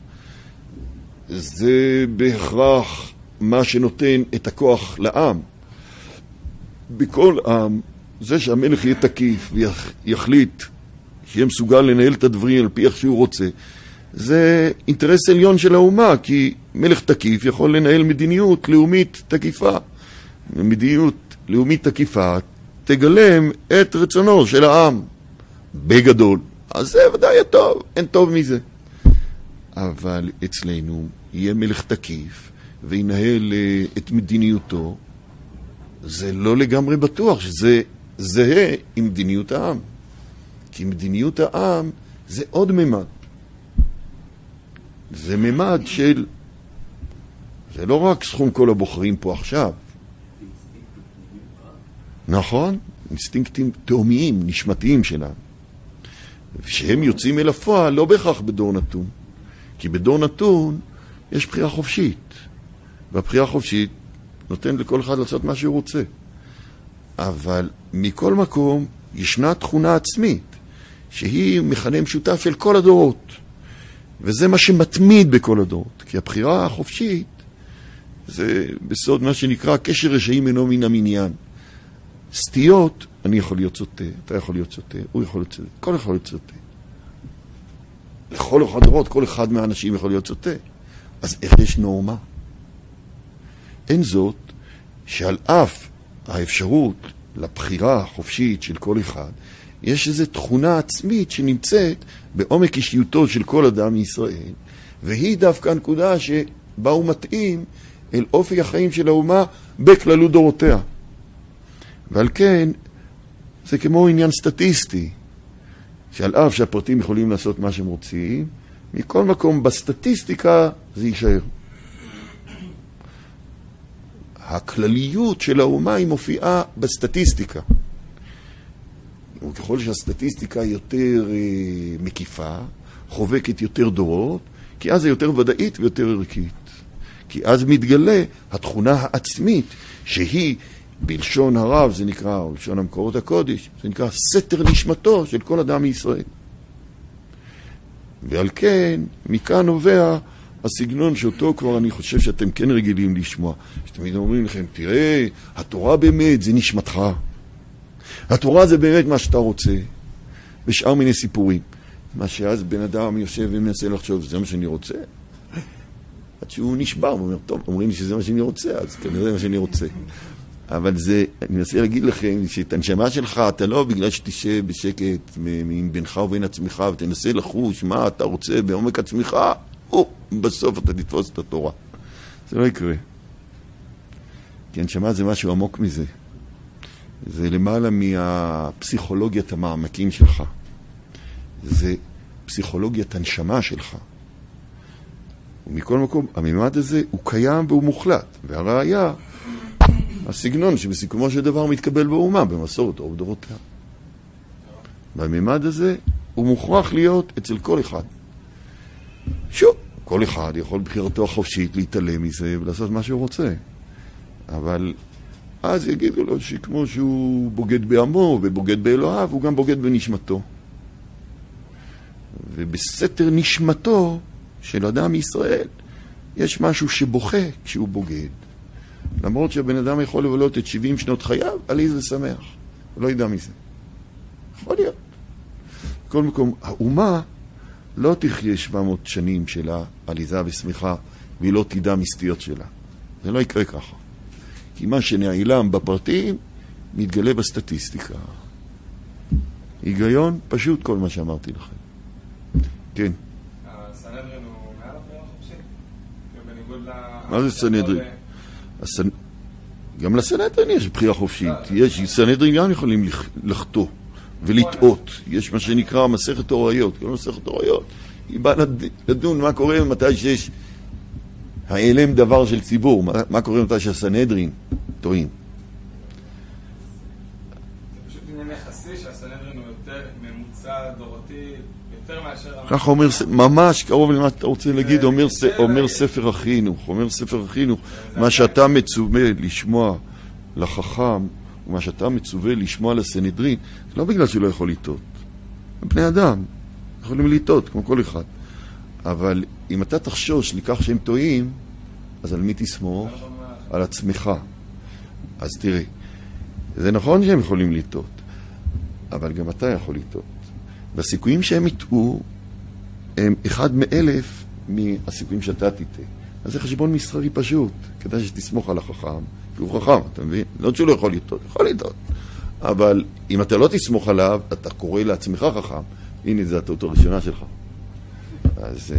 זה בהכרח מה שנותן את הכוח לעם. בכל עם, זה שהמלך יהיה תקיף ויחליט שיהיה מסוגל לנהל את הדברים על פי איך שהוא רוצה, זה אינטרס עליון של האומה, כי מלך תקיף יכול לנהל מדיניות לאומית תקיפה. מדיניות לאומית תקיפה תגלם את רצונו של העם בגדול. אז זה ודאי טוב, אין טוב מזה. אבל אצלנו יהיה מלך תקיף וינהל את מדיניותו, זה לא לגמרי בטוח שזה זהה עם מדיניות העם. כי מדיניות העם זה עוד ממד. זה ממד של... זה לא רק סכום כל הבוחרים פה עכשיו. נכון? אינסטינקטים תאומיים, נשמתיים שלנו. שהם יוצאים אל הפועל לא בהכרח בדור נתון. כי בדור נתון יש בחירה חופשית. והבחירה חופשית נותן לכל אחד לעשות מה שהוא רוצה. אבל מכל מקום ישנה תכונה עצמית, שהיא מכנה משותף של כל הדורות. וזה מה שמתמיד בכל הדורות. כי הבחירה החופשית זה בסוד מה שנקרא קשר רשעים אינו מן המניין. סטיות, אני יכול להיות סוטה, אתה יכול להיות סוטה, הוא יכול להיות סוטה, כל יכול להיות סוטה. לכל הדורות, כל אחד מהאנשים יכול להיות סוטה. אז איך יש נורמה? אין זאת שעל אף האפשרות לבחירה החופשית של כל אחד, יש איזו תכונה עצמית שנמצאת בעומק אישיותו של כל אדם מישראל, והיא דווקא הנקודה שבה הוא מתאים אל אופי החיים של האומה בכללות דורותיה. ועל כן, זה כמו עניין סטטיסטי, שעל אף שהפרטים יכולים לעשות מה שהם רוצים, מכל מקום בסטטיסטיקה זה יישאר. הכלליות של האומה היא מופיעה בסטטיסטיקה. וככל שהסטטיסטיקה יותר מקיפה, חובקת יותר דורות, כי אז זה יותר ודאית ויותר ערכית. כי אז מתגלה התכונה העצמית, שהיא בלשון הרב, זה נקרא, או בלשון המקורות הקודש, זה נקרא סתר נשמתו של כל אדם מישראל. ועל כן, מכאן נובע הסגנון שאותו כבר אני חושב שאתם כן רגילים לשמוע. שתמיד אומרים לכם, תראה, התורה באמת זה נשמתך. התורה זה באמת מה שאתה רוצה. בשאר מיני סיפורים. מה שאז בן אדם יושב ומנסה לחשוב, זה מה שאני רוצה? עד שהוא נשבר, הוא אומר, טוב, אומרים לי שזה מה שאני רוצה, אז כנראה זה מה שאני רוצה. אבל זה, אני מנסה להגיד לכם, שאת הנשמה שלך, אתה לא בגלל שתשב בשקט עם בינך ובין עצמך, ותנסה לחוש מה אתה רוצה בעומק עצמך, בסוף אתה תתפוס את התורה. זה לא יקרה. כי הנשמה זה משהו עמוק מזה. זה למעלה מהפסיכולוגיית המעמקים שלך. זה פסיכולוגיית הנשמה שלך. ומכל מקום, הממד הזה הוא קיים והוא מוחלט. והראיה, הסגנון שבסיכומו של דבר מתקבל באומה, במסורת או בדורותיה. והממד הזה הוא מוכרח להיות אצל כל אחד. שוב, כל אחד יכול בחירתו החופשית להתעלם מזה ולעשות מה שהוא רוצה. אבל אז יגידו לו שכמו שהוא בוגד בעמו ובוגד באלוהיו, הוא גם בוגד בנשמתו. ובסתר נשמתו של אדם ישראל יש משהו שבוכה כשהוא בוגד. למרות שהבן אדם יכול לבלות את 70 שנות חייו, עליז ושמח. הוא לא ידע מזה. יכול להיות. בכל מקום, האומה לא תחיה 700 שנים שלה עליזה ושמחה, והיא לא תדע מסתיות שלה. זה לא יקרה ככה. כי מה שנעלם בפרטים מתגלה בסטטיסטיקה. היגיון פשוט כל מה שאמרתי לכם. כן. הסנהדרין הוא מעל הבחירה החופשית? בניגוד מה זה סנהדרין? גם לסנהדרין יש בחירה חופשית. סנהדרין גם יכולים לחטוא ולטעות. יש מה שנקרא מסכת הוריות. כל מסכת הוריות היא באה לדון מה קורה מתי שיש העלם דבר של ציבור. מה קורה מתי שהסנהדרין טועים. זה פשוט עניין יחסי שהסנהדרין הוא יותר ממוצע דורותי, יותר מאשר... ככה אומר, ממש קרוב למה שאתה רוצה להגיד, אומר ספר החינוך. אומר ספר החינוך, מה שאתה מצווה לשמוע לחכם, ומה שאתה מצווה לשמוע לסנהדרין, זה לא בגלל שלא יכול לטעות. בני אדם יכולים לטעות, כמו כל אחד. אבל אם אתה תחשוש לכך שהם טועים, אז על מי תסמוך? על עצמך. אז תראי, זה נכון שהם יכולים לטעות, אבל גם אתה יכול לטעות. והסיכויים שהם יטעו הם 1 מ-1000 מהסיכויים שאתה תטעה. אז זה חשבון מסחרי פשוט, כדאי שתסמוך על החכם, כי הוא חכם, אתה מבין? לא שהוא לא יכול לטעות, יכול לטעות. אבל אם אתה לא תסמוך עליו, אתה קורא לעצמך חכם. הנה, זה הטעות הראשונה שלך. אז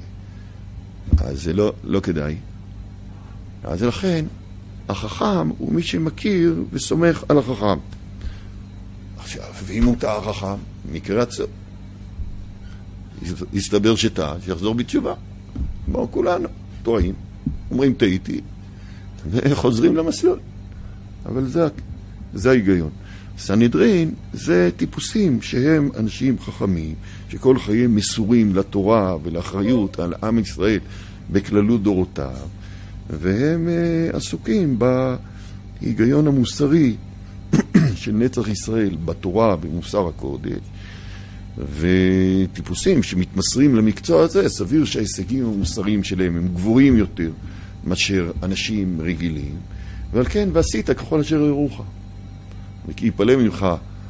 זה לא כדאי. אז לכן, החכם הוא מי שמכיר וסומך על החכם. עכשיו, ואם הוא טעה החכם, מקרה עצור. יסתבר שטעה, שיחזור בתשובה. בואו כולנו, טועים, אומרים טעיתי, וחוזרים למסלול. אבל זה ההיגיון. סנהדרין זה טיפוסים שהם אנשים חכמים, שכל חייהם מסורים לתורה ולאחריות על עם ישראל בכללות דורותיו, והם עסוקים בהיגיון המוסרי של נצח ישראל בתורה במוסר הקודש, וטיפוסים שמתמסרים למקצוע הזה, סביר שההישגים המוסריים שלהם הם גבוהים יותר מאשר אנשים רגילים, ועל כן ועשית ככל אשר יורוך. וכי יפלא ממך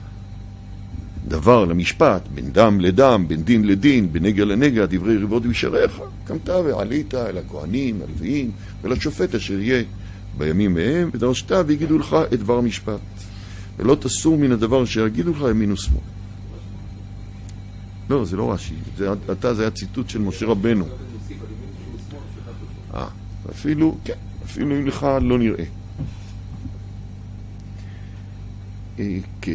דבר למשפט, בין דם לדם, בין דין לדין, בין נגע לנגע, דברי ריבות וישריך, קמת ועלית אל הכהנים, הלוויים, ולשופט אשר יהיה בימים מהם, ודרשת והגידו לך את דבר המשפט. ולא תסור מן הדבר אשר יגידו לך ימין ושמאל. לא, זה לא רש"י. זה היה ציטוט של משה רבנו. אפילו, כן, אפילו אם לך לא נראה. כן.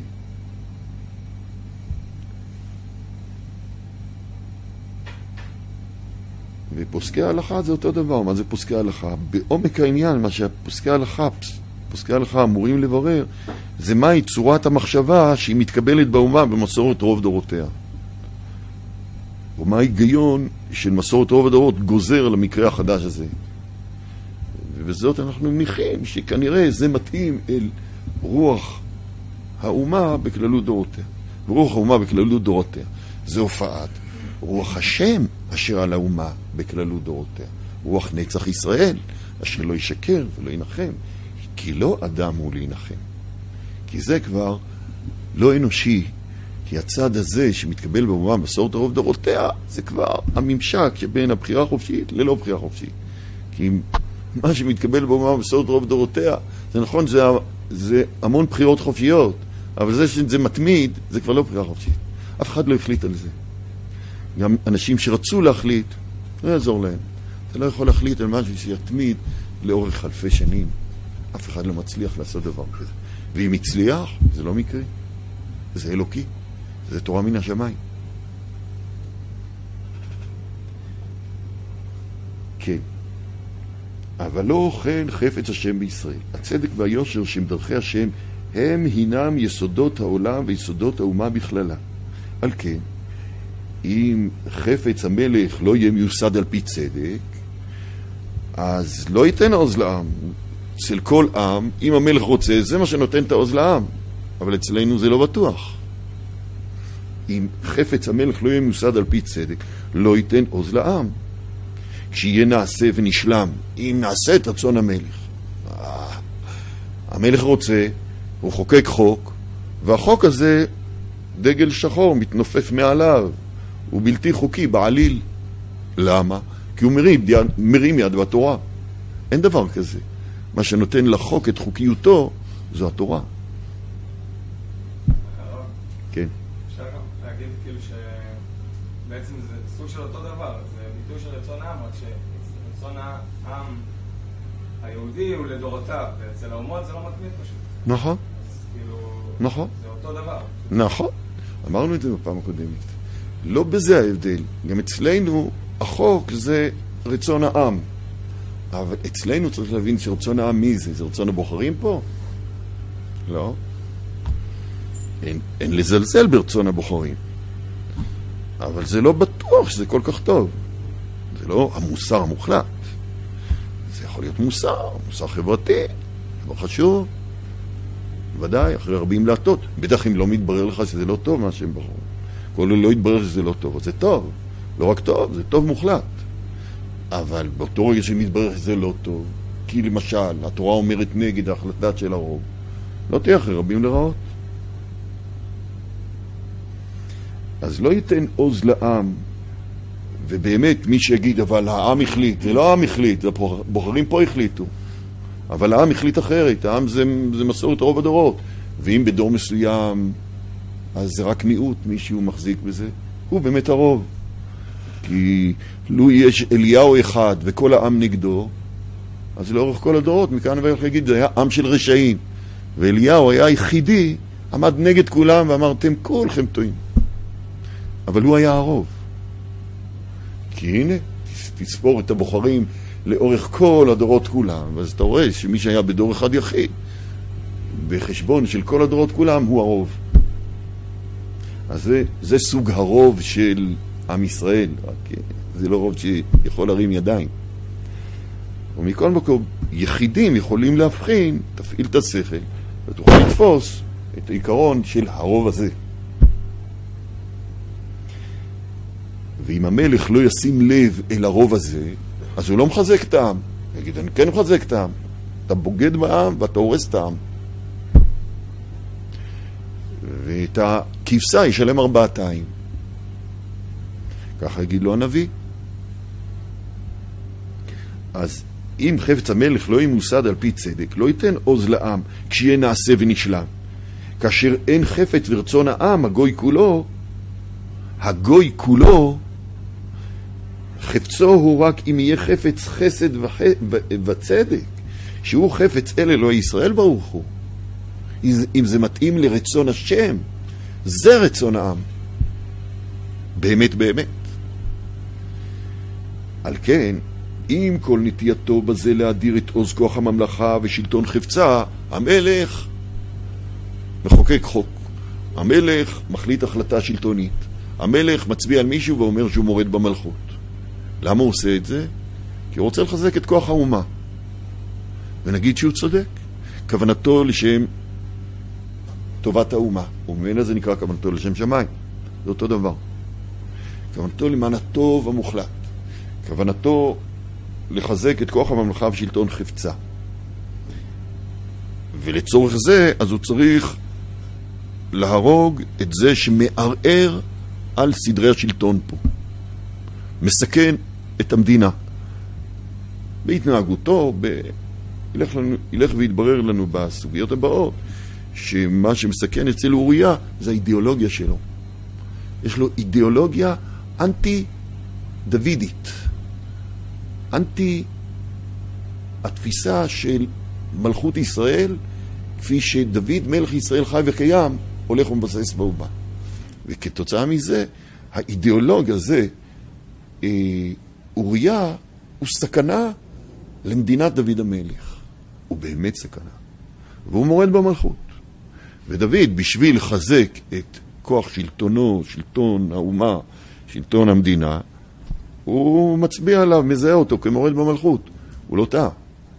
ופוסקי ההלכה זה אותו דבר. מה זה פוסקי ההלכה? בעומק העניין, מה שפוסקי ההלכה אמורים לברר, זה מהי צורת המחשבה שהיא מתקבלת באומה במסורת רוב דורותיה. ומה ההיגיון של מסורת רוב הדורות גוזר למקרה החדש הזה. ובזאת אנחנו מניחים שכנראה זה מתאים אל רוח האומה בכללות דורותיה. ורוח האומה בכללות דורותיה זה הופעת רוח השם אשר על האומה בכללות דורותיה. רוח נצח ישראל אשר לא ישקר ולא ינחם, כי לא אדם הוא להנחם. כי זה כבר לא אנושי, כי הצד הזה שמתקבל באומה מסורת רוב דורותיה זה כבר הממשק שבין הבחירה החופשית ללא בחירה חופשית. כי מה שמתקבל באומה מסורת רוב דורותיה זה נכון, זה המון בחירות חופשיות, אבל זה שזה מתמיד זה כבר לא בחירה חופשית. אף אחד לא החליט על זה. גם אנשים שרצו להחליט לא יעזור להם. אתה לא יכול להחליט על משהו שיתמיד לאורך אלפי שנים. אף אחד לא מצליח לעשות דבר כזה. ואם הצליח, זה לא מקרי. זה אלוקי. זה תורה מן השמיים. כן. אבל לא כן חפץ השם בישראל. הצדק והיושר שהם דרכי השם הם הינם יסודות העולם ויסודות האומה בכללה. על כן, אם חפץ המלך לא יהיה מיוסד על פי צדק, אז לא ייתן עוז לעם. אצל כל עם, אם המלך רוצה, זה מה שנותן את העוז לעם. אבל אצלנו זה לא בטוח. אם חפץ המלך לא יהיה מיוסד על פי צדק, לא ייתן עוז לעם. כשיהיה נעשה ונשלם, אם נעשה את רצון המלך. המלך רוצה, הוא חוקק חוק, והחוק הזה, דגל שחור, מתנופף מעליו. הוא בלתי חוקי, בעליל. למה? כי הוא מרים יד בתורה. אין דבר כזה. מה שנותן לחוק את חוקיותו, זו התורה. כן. אפשר גם להגיד כאילו שבעצם זה סוג של אותו דבר. זה ביטוי של רצון העם, רק שרצון העם היהודי הוא לדורותיו, ואצל האומות זה לא מתמיד פשוט. נכון. אז כאילו... נכון. זה אותו דבר. נכון. אמרנו את זה בפעם הקודמת. לא בזה ההבדל. גם אצלנו החוק זה רצון העם. אבל אצלנו צריך להבין שרצון העם מי זה? זה רצון הבוחרים פה? לא. אין לזלזל ברצון הבוחרים. אבל זה לא בטוח שזה כל כך טוב. זה לא המוסר המוחלט. זה יכול להיות מוסר חברתי, לא חשוב. ודאי, אחרי רבים להטות. בטח אם לא מתברר לך שזה לא טוב מה שהם בחרו. כל לא יתברר שזה לא טוב, אז זה טוב. לא רק טוב, זה טוב מוחלט. אבל באותו רגע שמתברר שזה לא טוב, כי למשל, התורה אומרת נגד ההחלטה של הרוב, לא תהיה אחרי רבים לראות. אז לא ייתן עוז לעם, ובאמת מי שיגיד, אבל העם החליט, זה לא העם החליט, זה בוחרים פה החליטו. אבל העם החליט אחרת, העם זה מסורת רוב הדורות. ואם בדור מסוים, אז זה רק מיעוט, מישהו מחזיק בזה, הוא באמת הרוב. כי לו יש אליהו אחד וכל העם נגדו, אז לאורך כל הדורות, מכאן ואילך להגיד, זה היה עם של רשעים. ואליהו היה היחידי, עמד נגד כולם ואמרתם, כולכם טועים. אבל הוא היה הרוב. כי הנה, תספור את הבוחרים לאורך כל הדורות כולם, ואז אתה רואה שמי שהיה בדור אחד יחיד, בחשבון של כל הדורות כולם, הוא הרוב. אז זה סוג הרוב של עם ישראל, רק זה לא רוב שיכול להרים ידיים. ומכל מקום, יחידים יכולים להבחין, תפעיל את השכל, ותוכל לתפוס את העיקרון של הרוב הזה. ואם המלך לא ישים לב אל הרוב הזה, אז הוא לא מחזק את העם. יגיד, אני כן מחזק את העם. אתה בוגד בעם ואתה הורס את העם. ואת הכבשה ישלם 400. ככה יגיד לו הנביא. אז אם חפץ המלך לא ימוסד על פי צדק, לא ייתן עוז לעם כשיהיה נעשה ונשלם. כאשר אין חפץ ורצון העם, הגוי כולו, חפצו הוא רק אם יהיה חפץ חסד וצדק, שהוא חפץ אל אלוהי ישראל ברוך הוא. אם זה מתאים לרצון השם, זה רצון העם. באמת באמת. על כן, אם כל נטייתו בזה להדיר את עוז כוח הממלכה ושלטון חפצה, המלך מחוקק חוק. המלך מחליט החלטה שלטונית. המלך מצביע על מישהו ואומר שהוא מורד במלכות. למה הוא עושה את זה? כי הוא רוצה לחזק את כוח האומה. ונגיד שהוא צודק. כוונתו לשם טובת האומה. וממילא זה נקרא כוונתו לשם שמיים. זה אותו דבר. כוונתו למען הטוב המוחלט. כוונתו לחזק את כוח הממלכה ושלטון חפצה. ולצורך זה, אז הוא צריך להרוג את זה שמערער על סדרי השלטון פה. מסכן את המדינה. בהתנהגותו, ילך ויתברר לנו בסוגיות הבאות, שמה שמסכן אצל אוריה זה האידיאולוגיה שלו. יש לו אידיאולוגיה אנטי-דוידית. אנטי התפיסה של מלכות ישראל, כפי שדוד מלך ישראל חי וקיים, הולך ומבסס באומה. וכתוצאה מזה, האידיאולוג הזה, אוריה, הוא סכנה למדינת דוד המלך. הוא באמת סכנה. והוא מורד במלכות. ודוד, בשביל לחזק את כוח שלטונו, שלטון האומה, שלטון המדינה, הוא מצביע עליו, מזהה אותו כמורד במלכות. הוא לא טעה.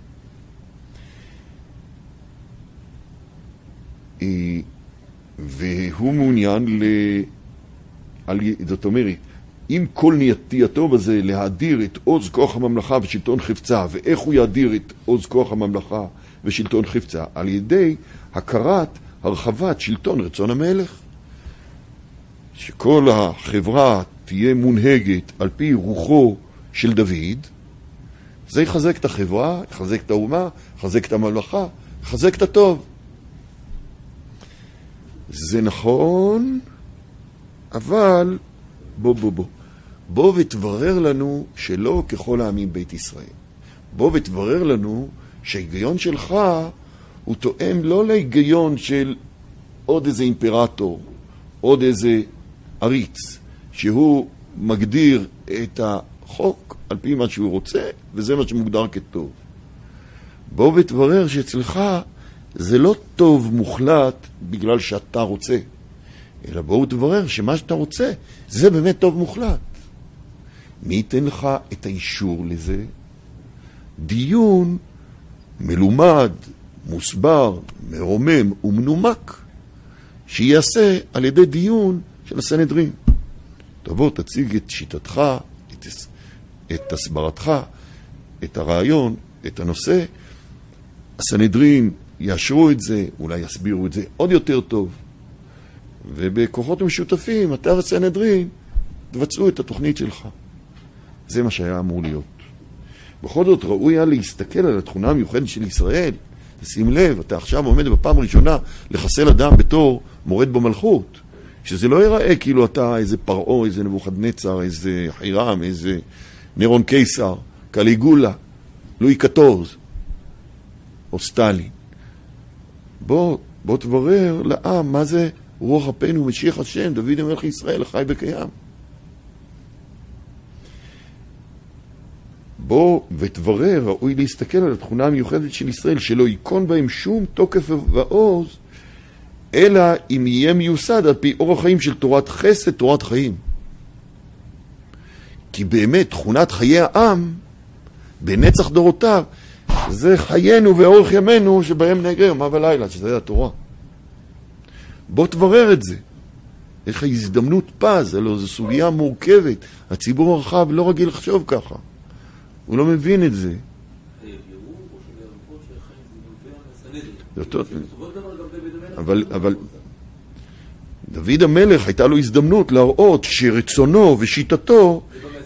והוא מעוניין זאת אומרת, אם כל נטייתו בזה להאדיר את עוז כוח הממלכה ושלטון חפצה, ואיך הוא יאדיר את עוז כוח הממלכה ושלטון חפצה? על ידי הכרת הרחבת שלטון רצון המלך. שכל החברה תהיה מונהגת על פי רוחו של דוד, זה יחזק את החברה, יחזק את האומה, יחזק את הממלכה, יחזק את הטוב. זה נכון, אבל בוא ותברר לנו שלא ככל העמים בית ישראל. בוא ותברר לנו שההיגיון שלך הוא תואם לא להיגיון של עוד איזה אימפרטור, עוד איזה עריץ, שהוא מגדיר את החוק על פי מה שהוא רוצה, וזה מה שמוגדר כטוב. בוא ותברר שאצלך זה לא טוב מוחלט בגלל שאתה רוצה, אלא בואו תברר שמה שאתה רוצה זה באמת טוב מוחלט. מי ייתן לך את האישור לזה? דיון מלומד, מוסבר, מרומם ומנומק, שיעשה על ידי דיון של הסנהדרין. תבוא, תציג את שיטתך, את הסברתך, את הרעיון, את הנושא. הסנהדרין יאשרו את זה, אולי יסבירו את זה עוד יותר טוב. ובכוחות משותפים, אתה והסנהדרין, תבצעו את התוכנית שלך. זה מה שהיה אמור להיות. בכל זאת ראוי היה להסתכל על התכונה המיוחדת של ישראל. שים לב, אתה עכשיו עומד בפעם ראשונה לחסל אדם בתור מורד במלכות. שזה לא ייראה כאילו אתה איזה פרעה, איזה נבוכדנצר, איזה חירם, איזה נירון קיסר, קליגולה, לואי קטורז, או סטלין. בוא תברר לעם מה זה רוח אפינו משיח השם, דוד המלך ישראל, חי וקיים. בוא ותברר, ראוי להסתכל על התכונה המיוחדת של ישראל, שלא ייכון בהם שום תוקף ועוז, אלא אם יהיה מיוסד על פי אורח חיים של תורת חסד, תורת חיים. כי באמת תכונת חיי העם, בנצח דורותיו, זה חיינו ואורך ימינו שבהם נהגה יומם ולילה, שזה התורה. בוא תברר את זה. איך ההזדמנות פז, הלוא זו סוגיה מורכבת. הציבור הרחב לא רגיל לחשוב ככה. הוא לא מבין את זה. אבל דוד המלך הייתה לו הזדמנות להראות שרצונו ושיטתו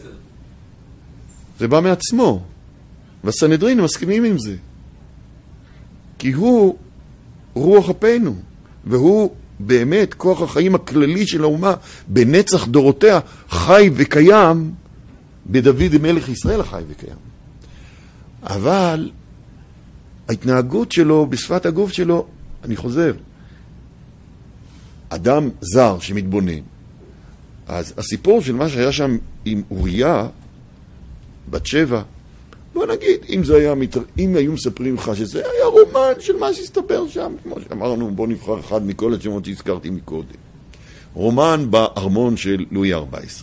זה בא מעצמו, והסנהדרין מסכימים עם זה, כי הוא רוח אפינו, והוא באמת כוח החיים הכללי של האומה בנצח דורותיה, חי וקיים בדוד מלך ישראל החי וקיים. אבל ההתנהגות שלו, בשפת הגוף שלו, אני חוזר, אדם זר שמתבונן. אז הסיפור של מה שהיה שם עם אוריה, בת שבע, בוא נגיד, אם היו מספרים לך שזה היה רומן של מה שהסתבר שם, כמו שאמרנו, בוא נבחר אחד מכל השמות שהזכרתי מקודם. רומן בארמון של לואי ה-14.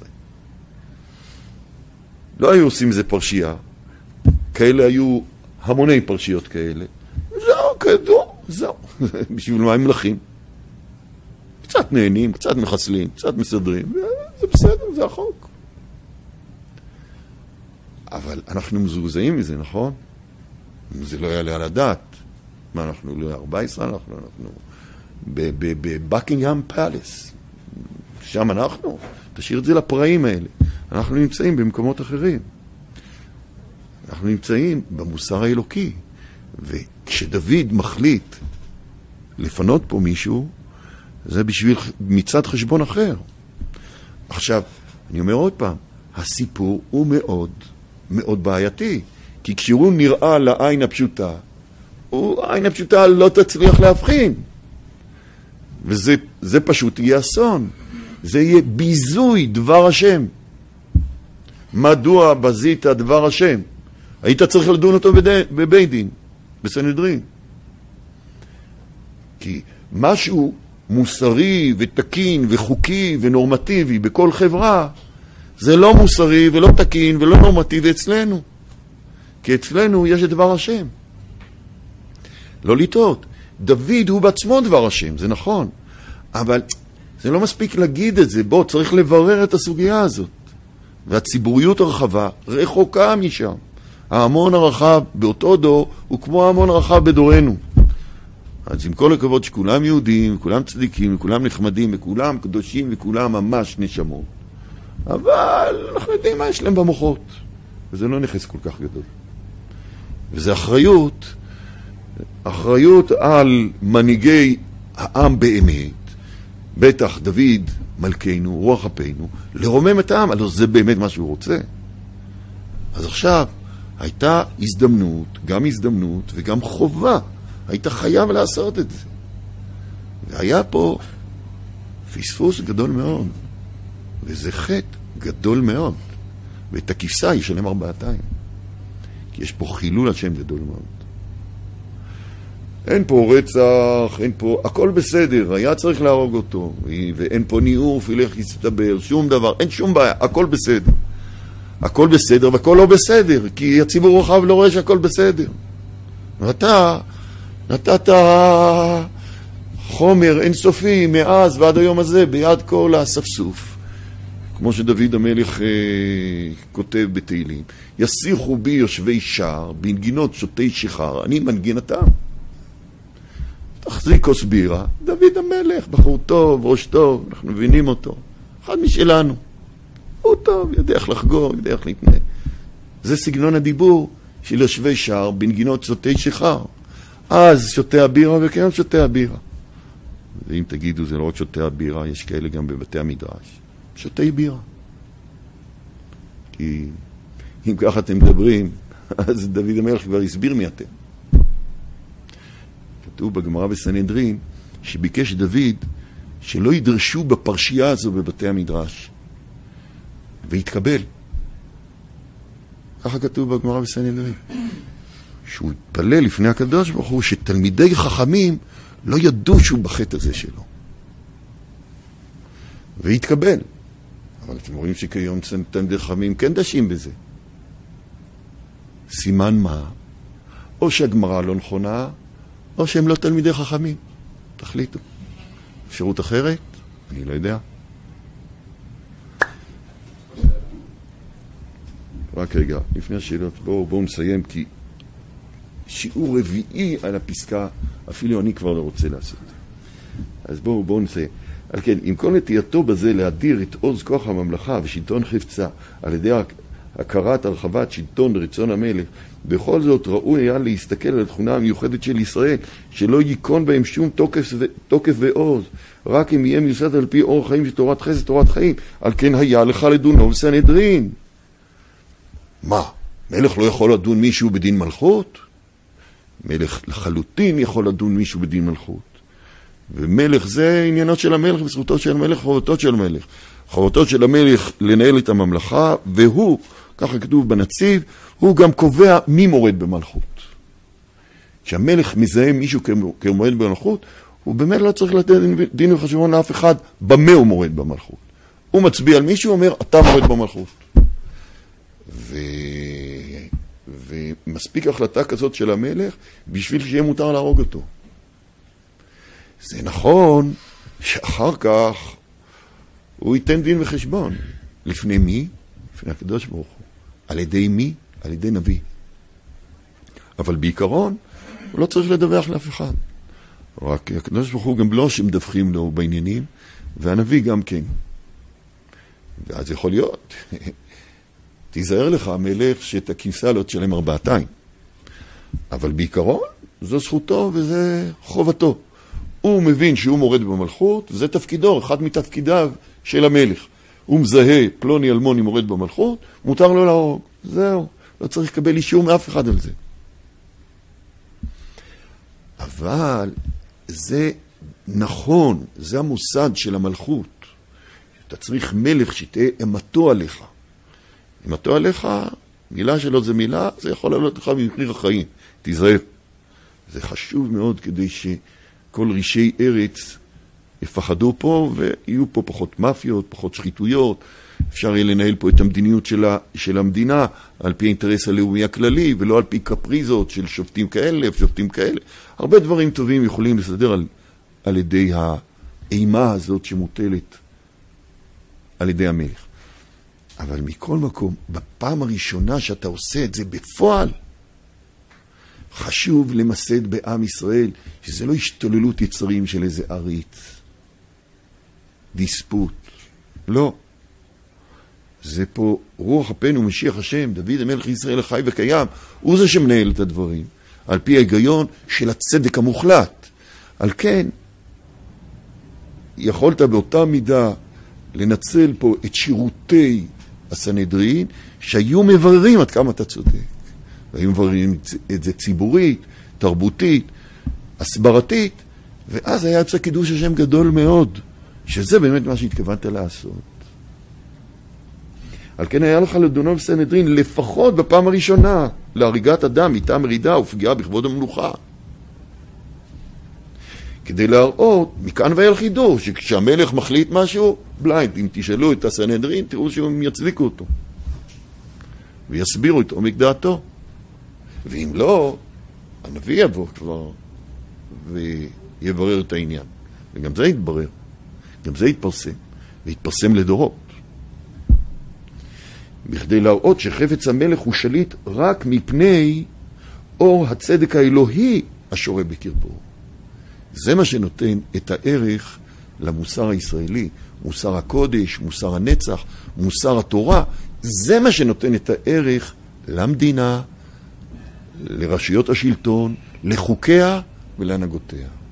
לא היו עושים זה פרשייה, כאלה היו המוני פרשיות כאלה. זהו, בשביל מה הם מלכים? קצת נהנים, קצת מחסלים, קצת מסדרים, זה בסדר, זה החוק. אבל אנחנו מזועזעים מזה, נכון? זה לא יעלה על הדעת. מה, אנחנו לא 14, אנחנו בבקינגהאם פלאס. שם אנחנו, תשאיר את זה לפרעים האלה. אנחנו נמצאים במקומות אחרים. אנחנו נמצאים במוסר האלוקי. וכשדוד מחליט לפנות פה מישהו, זה בשביל מצד חשבון אחר. עכשיו, אני אומר עוד פעם, הסיפור הוא מאוד מאוד בעייתי. כי כשהוא נראה לעין הפשוטה, העין הפשוטה לא תצליח להבחין. וזה פשוט יהיה אסון. זה יהיה ביזוי דבר השם. מדוע בזית דבר השם? היית צריך לדון אותו בבית דין, בסנהדרין. כי משהו מוסרי ותקין וחוקי ונורמטיבי בכל חברה, זה לא מוסרי ולא תקין ולא נורמטיבי אצלנו. כי אצלנו יש את דבר השם. לא לטעות. דוד הוא בעצמו דבר השם, זה נכון. אבל זה לא מספיק להגיד את זה. בוא, צריך לברר את הסוגיה הזאת. והציבוריות הרחבה רחוקה משם. ההמון הרחב באותו דור הוא כמו ההמון הרחב בדורנו. אז עם כל הכבוד שכולם יהודים, וכולם צדיקים, וכולם נחמדים, וכולם קדושים, וכולם ממש נשמות. אבל אנחנו יודעים מה יש להם במוחות. וזה לא נכס כל כך גדול. וזה אחריות על מנהיגי העם באמת. בטח דוד מלכנו, רוח אפינו, לרומם את העם, אז זה באמת מה שהוא רוצה. אז עכשיו הייתה הזדמנות וגם חובה. היית חייב לעשות את זה. והיה פה פספוס גדול מאוד. וזה חטא גדול מאוד. ואת הכבשה ישלם 400. כי יש פה חילול השם גדול מאוד. אין פה רצח, אין פה, הכל בסדר, היה צריך להרוג אותו, ואין פה ניאוף, ילך יסתבר, שום דבר, אין שום בעיה, הכל בסדר. הכל בסדר, והכל לא בסדר, כי הציבור רחב לא רואה שהכל בסדר. ואתה נתת חומר אינסופי מאז ועד היום הזה, ביד כל הספסוף. כמו שדוד המלך כותב בתהילים, יסיחו בי יושבי שער, בנגינות שותי שיכר, אני מנגינתם. תחזיק כוס בירה, דוד המלך, בחור טוב, ראש טוב, אנחנו מבינים אותו. אחד משלנו. הוא טוב, יודע איך לחגור, יודע איך להתנהג. זה סגנון הדיבור של יושבי שער, בנגינות שותי שיכר. אז שותי הבירה וכן שותי הבירה. ואם תגידו, זה לא רק שותי הבירה, יש כאלה גם בבתי המדרש. שותי בירה. כי אם ככה אתם מדברים, אז דוד המלך כבר הסביר מי אתם. כתוב בגמרא בסנהדרין שביקש דוד שלא ידרשו בפרשייה הזו בבתי המדרש. והתקבל. ככה כתוב בגמרא בסנהדרין. שהוא התפלל לפני הקדוש ברוך הוא שתלמידי חכמים לא ידעו שהוא בחטא הזה שלו. והתקבל. אבל אתם רואים שכיום תלמידי חכמים כן דשים בזה. סימן מה? או שהגמרא לא נכונה, או שהם לא תלמידי חכמים. תחליטו. אפשרות אחרת? אני לא יודע. רק רגע, לפני השאלות, בואו נסיים, כי שיעור רביעי על הפסקה, אפילו אני כבר לא רוצה לעשות. אז בואו נסיים. על כן, עם כל נטייתו בזה להדיר את עוז כוח הממלכה ושלטון חפצה, על ידי הכרת הרחבת שלטון רצון המלך, בכל זאת ראוי היה להסתכל על התכונה המיוחדת של ישראל, שלא ייכון בהם שום תוקף ועוז, רק אם יהיה מיוסד על פי אורח חיים של תורת חסד, תורת חיים. על כן היה לך לדונו בסנהדרין. מה? מלך לא יכול לדון מישהו בדין מלכות? מלך לחלוטין יכול לדון מישהו בדין מלכות. ומלך זה עניינות של המלך, וזכותו של המלך, חובתו של המלך. חובתו של המלך לנהל את הממלכה, והוא, ככה כתוב בנציב, הוא גם קובע מי מורד במלכות. כשהמלך מזהה מישהו כמורד במלכות, הוא באמת לא צריך לתת דין וחשבון לאף אחד במה הוא מורד במלכות. הוא מצביע על מישהו, אומר, אתה מורד במלכות. ומספיק החלטה כזאת של המלך, בשביל שיהיה מותר להרוג אותו. זה נכון שאחר כך הוא ייתן דין וחשבון. לפני מי? לפני הקדוש ברוך הוא. על ידי מי? על ידי נביא. אבל בעיקרון הוא לא צריך לדווח לאף אחד. רק הקדוש ברוך הוא גם לא שמדווחים לו בעניינים, והנביא גם כן. ואז יכול להיות, תיזהר לך המלך שאת הכבשה לא תשלם 400. אבל בעיקרון זו זכותו וזה חובתו. הוא מבין שהוא מורד במלכות, וזה תפקידו, אחד מתפקידיו של המלך. הוא מזהה פלוני אלמוני מורד במלכות, מותר לו להרוג. זהו. לא צריך לקבל אישור מאף אחד על זה. אבל זה נכון, זה המוסד של המלכות. אתה צריך מלך שתהיה אמתו עליך. אמתו עליך, מילה שלו זה מילה, זה יכול לעלות לך במחיר החיים. תיזהר. זה חשוב מאוד כדי שכל ראשי ארץ יפחדו פה, ויהיו פה פחות מאפיות, פחות שחיתויות. אפשר יהיה לנהל פה את המדיניות של המדינה, על פי האינטרס הלאומי הכללי, ולא על פי קפריזות של שופטים כאלה, שופטים כאלה. הרבה דברים טובים יכולים לסדר על ידי האימה הזאת שמוטלת על ידי המלך. אבל מכל מקום, בפעם הראשונה שאתה עושה את זה בפועל, חשוב למסד בעם ישראל שזה לא השתוללות יצרים של איזה עריץ, דיספוט. לא. זה פה רוח אפינו משיח השם, דוד המלך ישראל החי וקיים, הוא זה שמנהל את הדברים, על פי ההיגיון של הצדק המוחלט. על כן, יכולת באותה מידה לנצל פה את שירותי הסנהדרין, שהיו מבררים עד כמה אתה צודק. והיו מבררים את זה ציבורית, תרבותית, הסברתית, ואז היה יוצא קידוש השם גדול מאוד, שזה באמת מה שהתכוונת לעשות. על כן היה לך לדונו בסנהדרין, לפחות בפעם הראשונה, להריגת אדם, איתה מרידה ופגיעה בכבוד המלוכה. כדי להראות, מכאן והיחידו, שכשהמלך מחליט משהו, בליינד, אם תשאלו את הסנהדרין, תראו שהם יצדיקו אותו. ויסבירו את עומק דעתו. ואם לא, הנביא יבוא כבר, ויברר את העניין. וגם זה יתברר. גם זה יתפרסם. ויתפרסם לדורות. בכדי להראות שחפץ המלך הוא שליט רק מפני אור הצדק האלוהי השורה בקרבו. זה מה שנותן את הערך למוסר הישראלי, מוסר הקודש, מוסר הנצח, מוסר התורה. זה מה שנותן את הערך למדינה, לרשויות השלטון, לחוקיה ולהנהגותיה.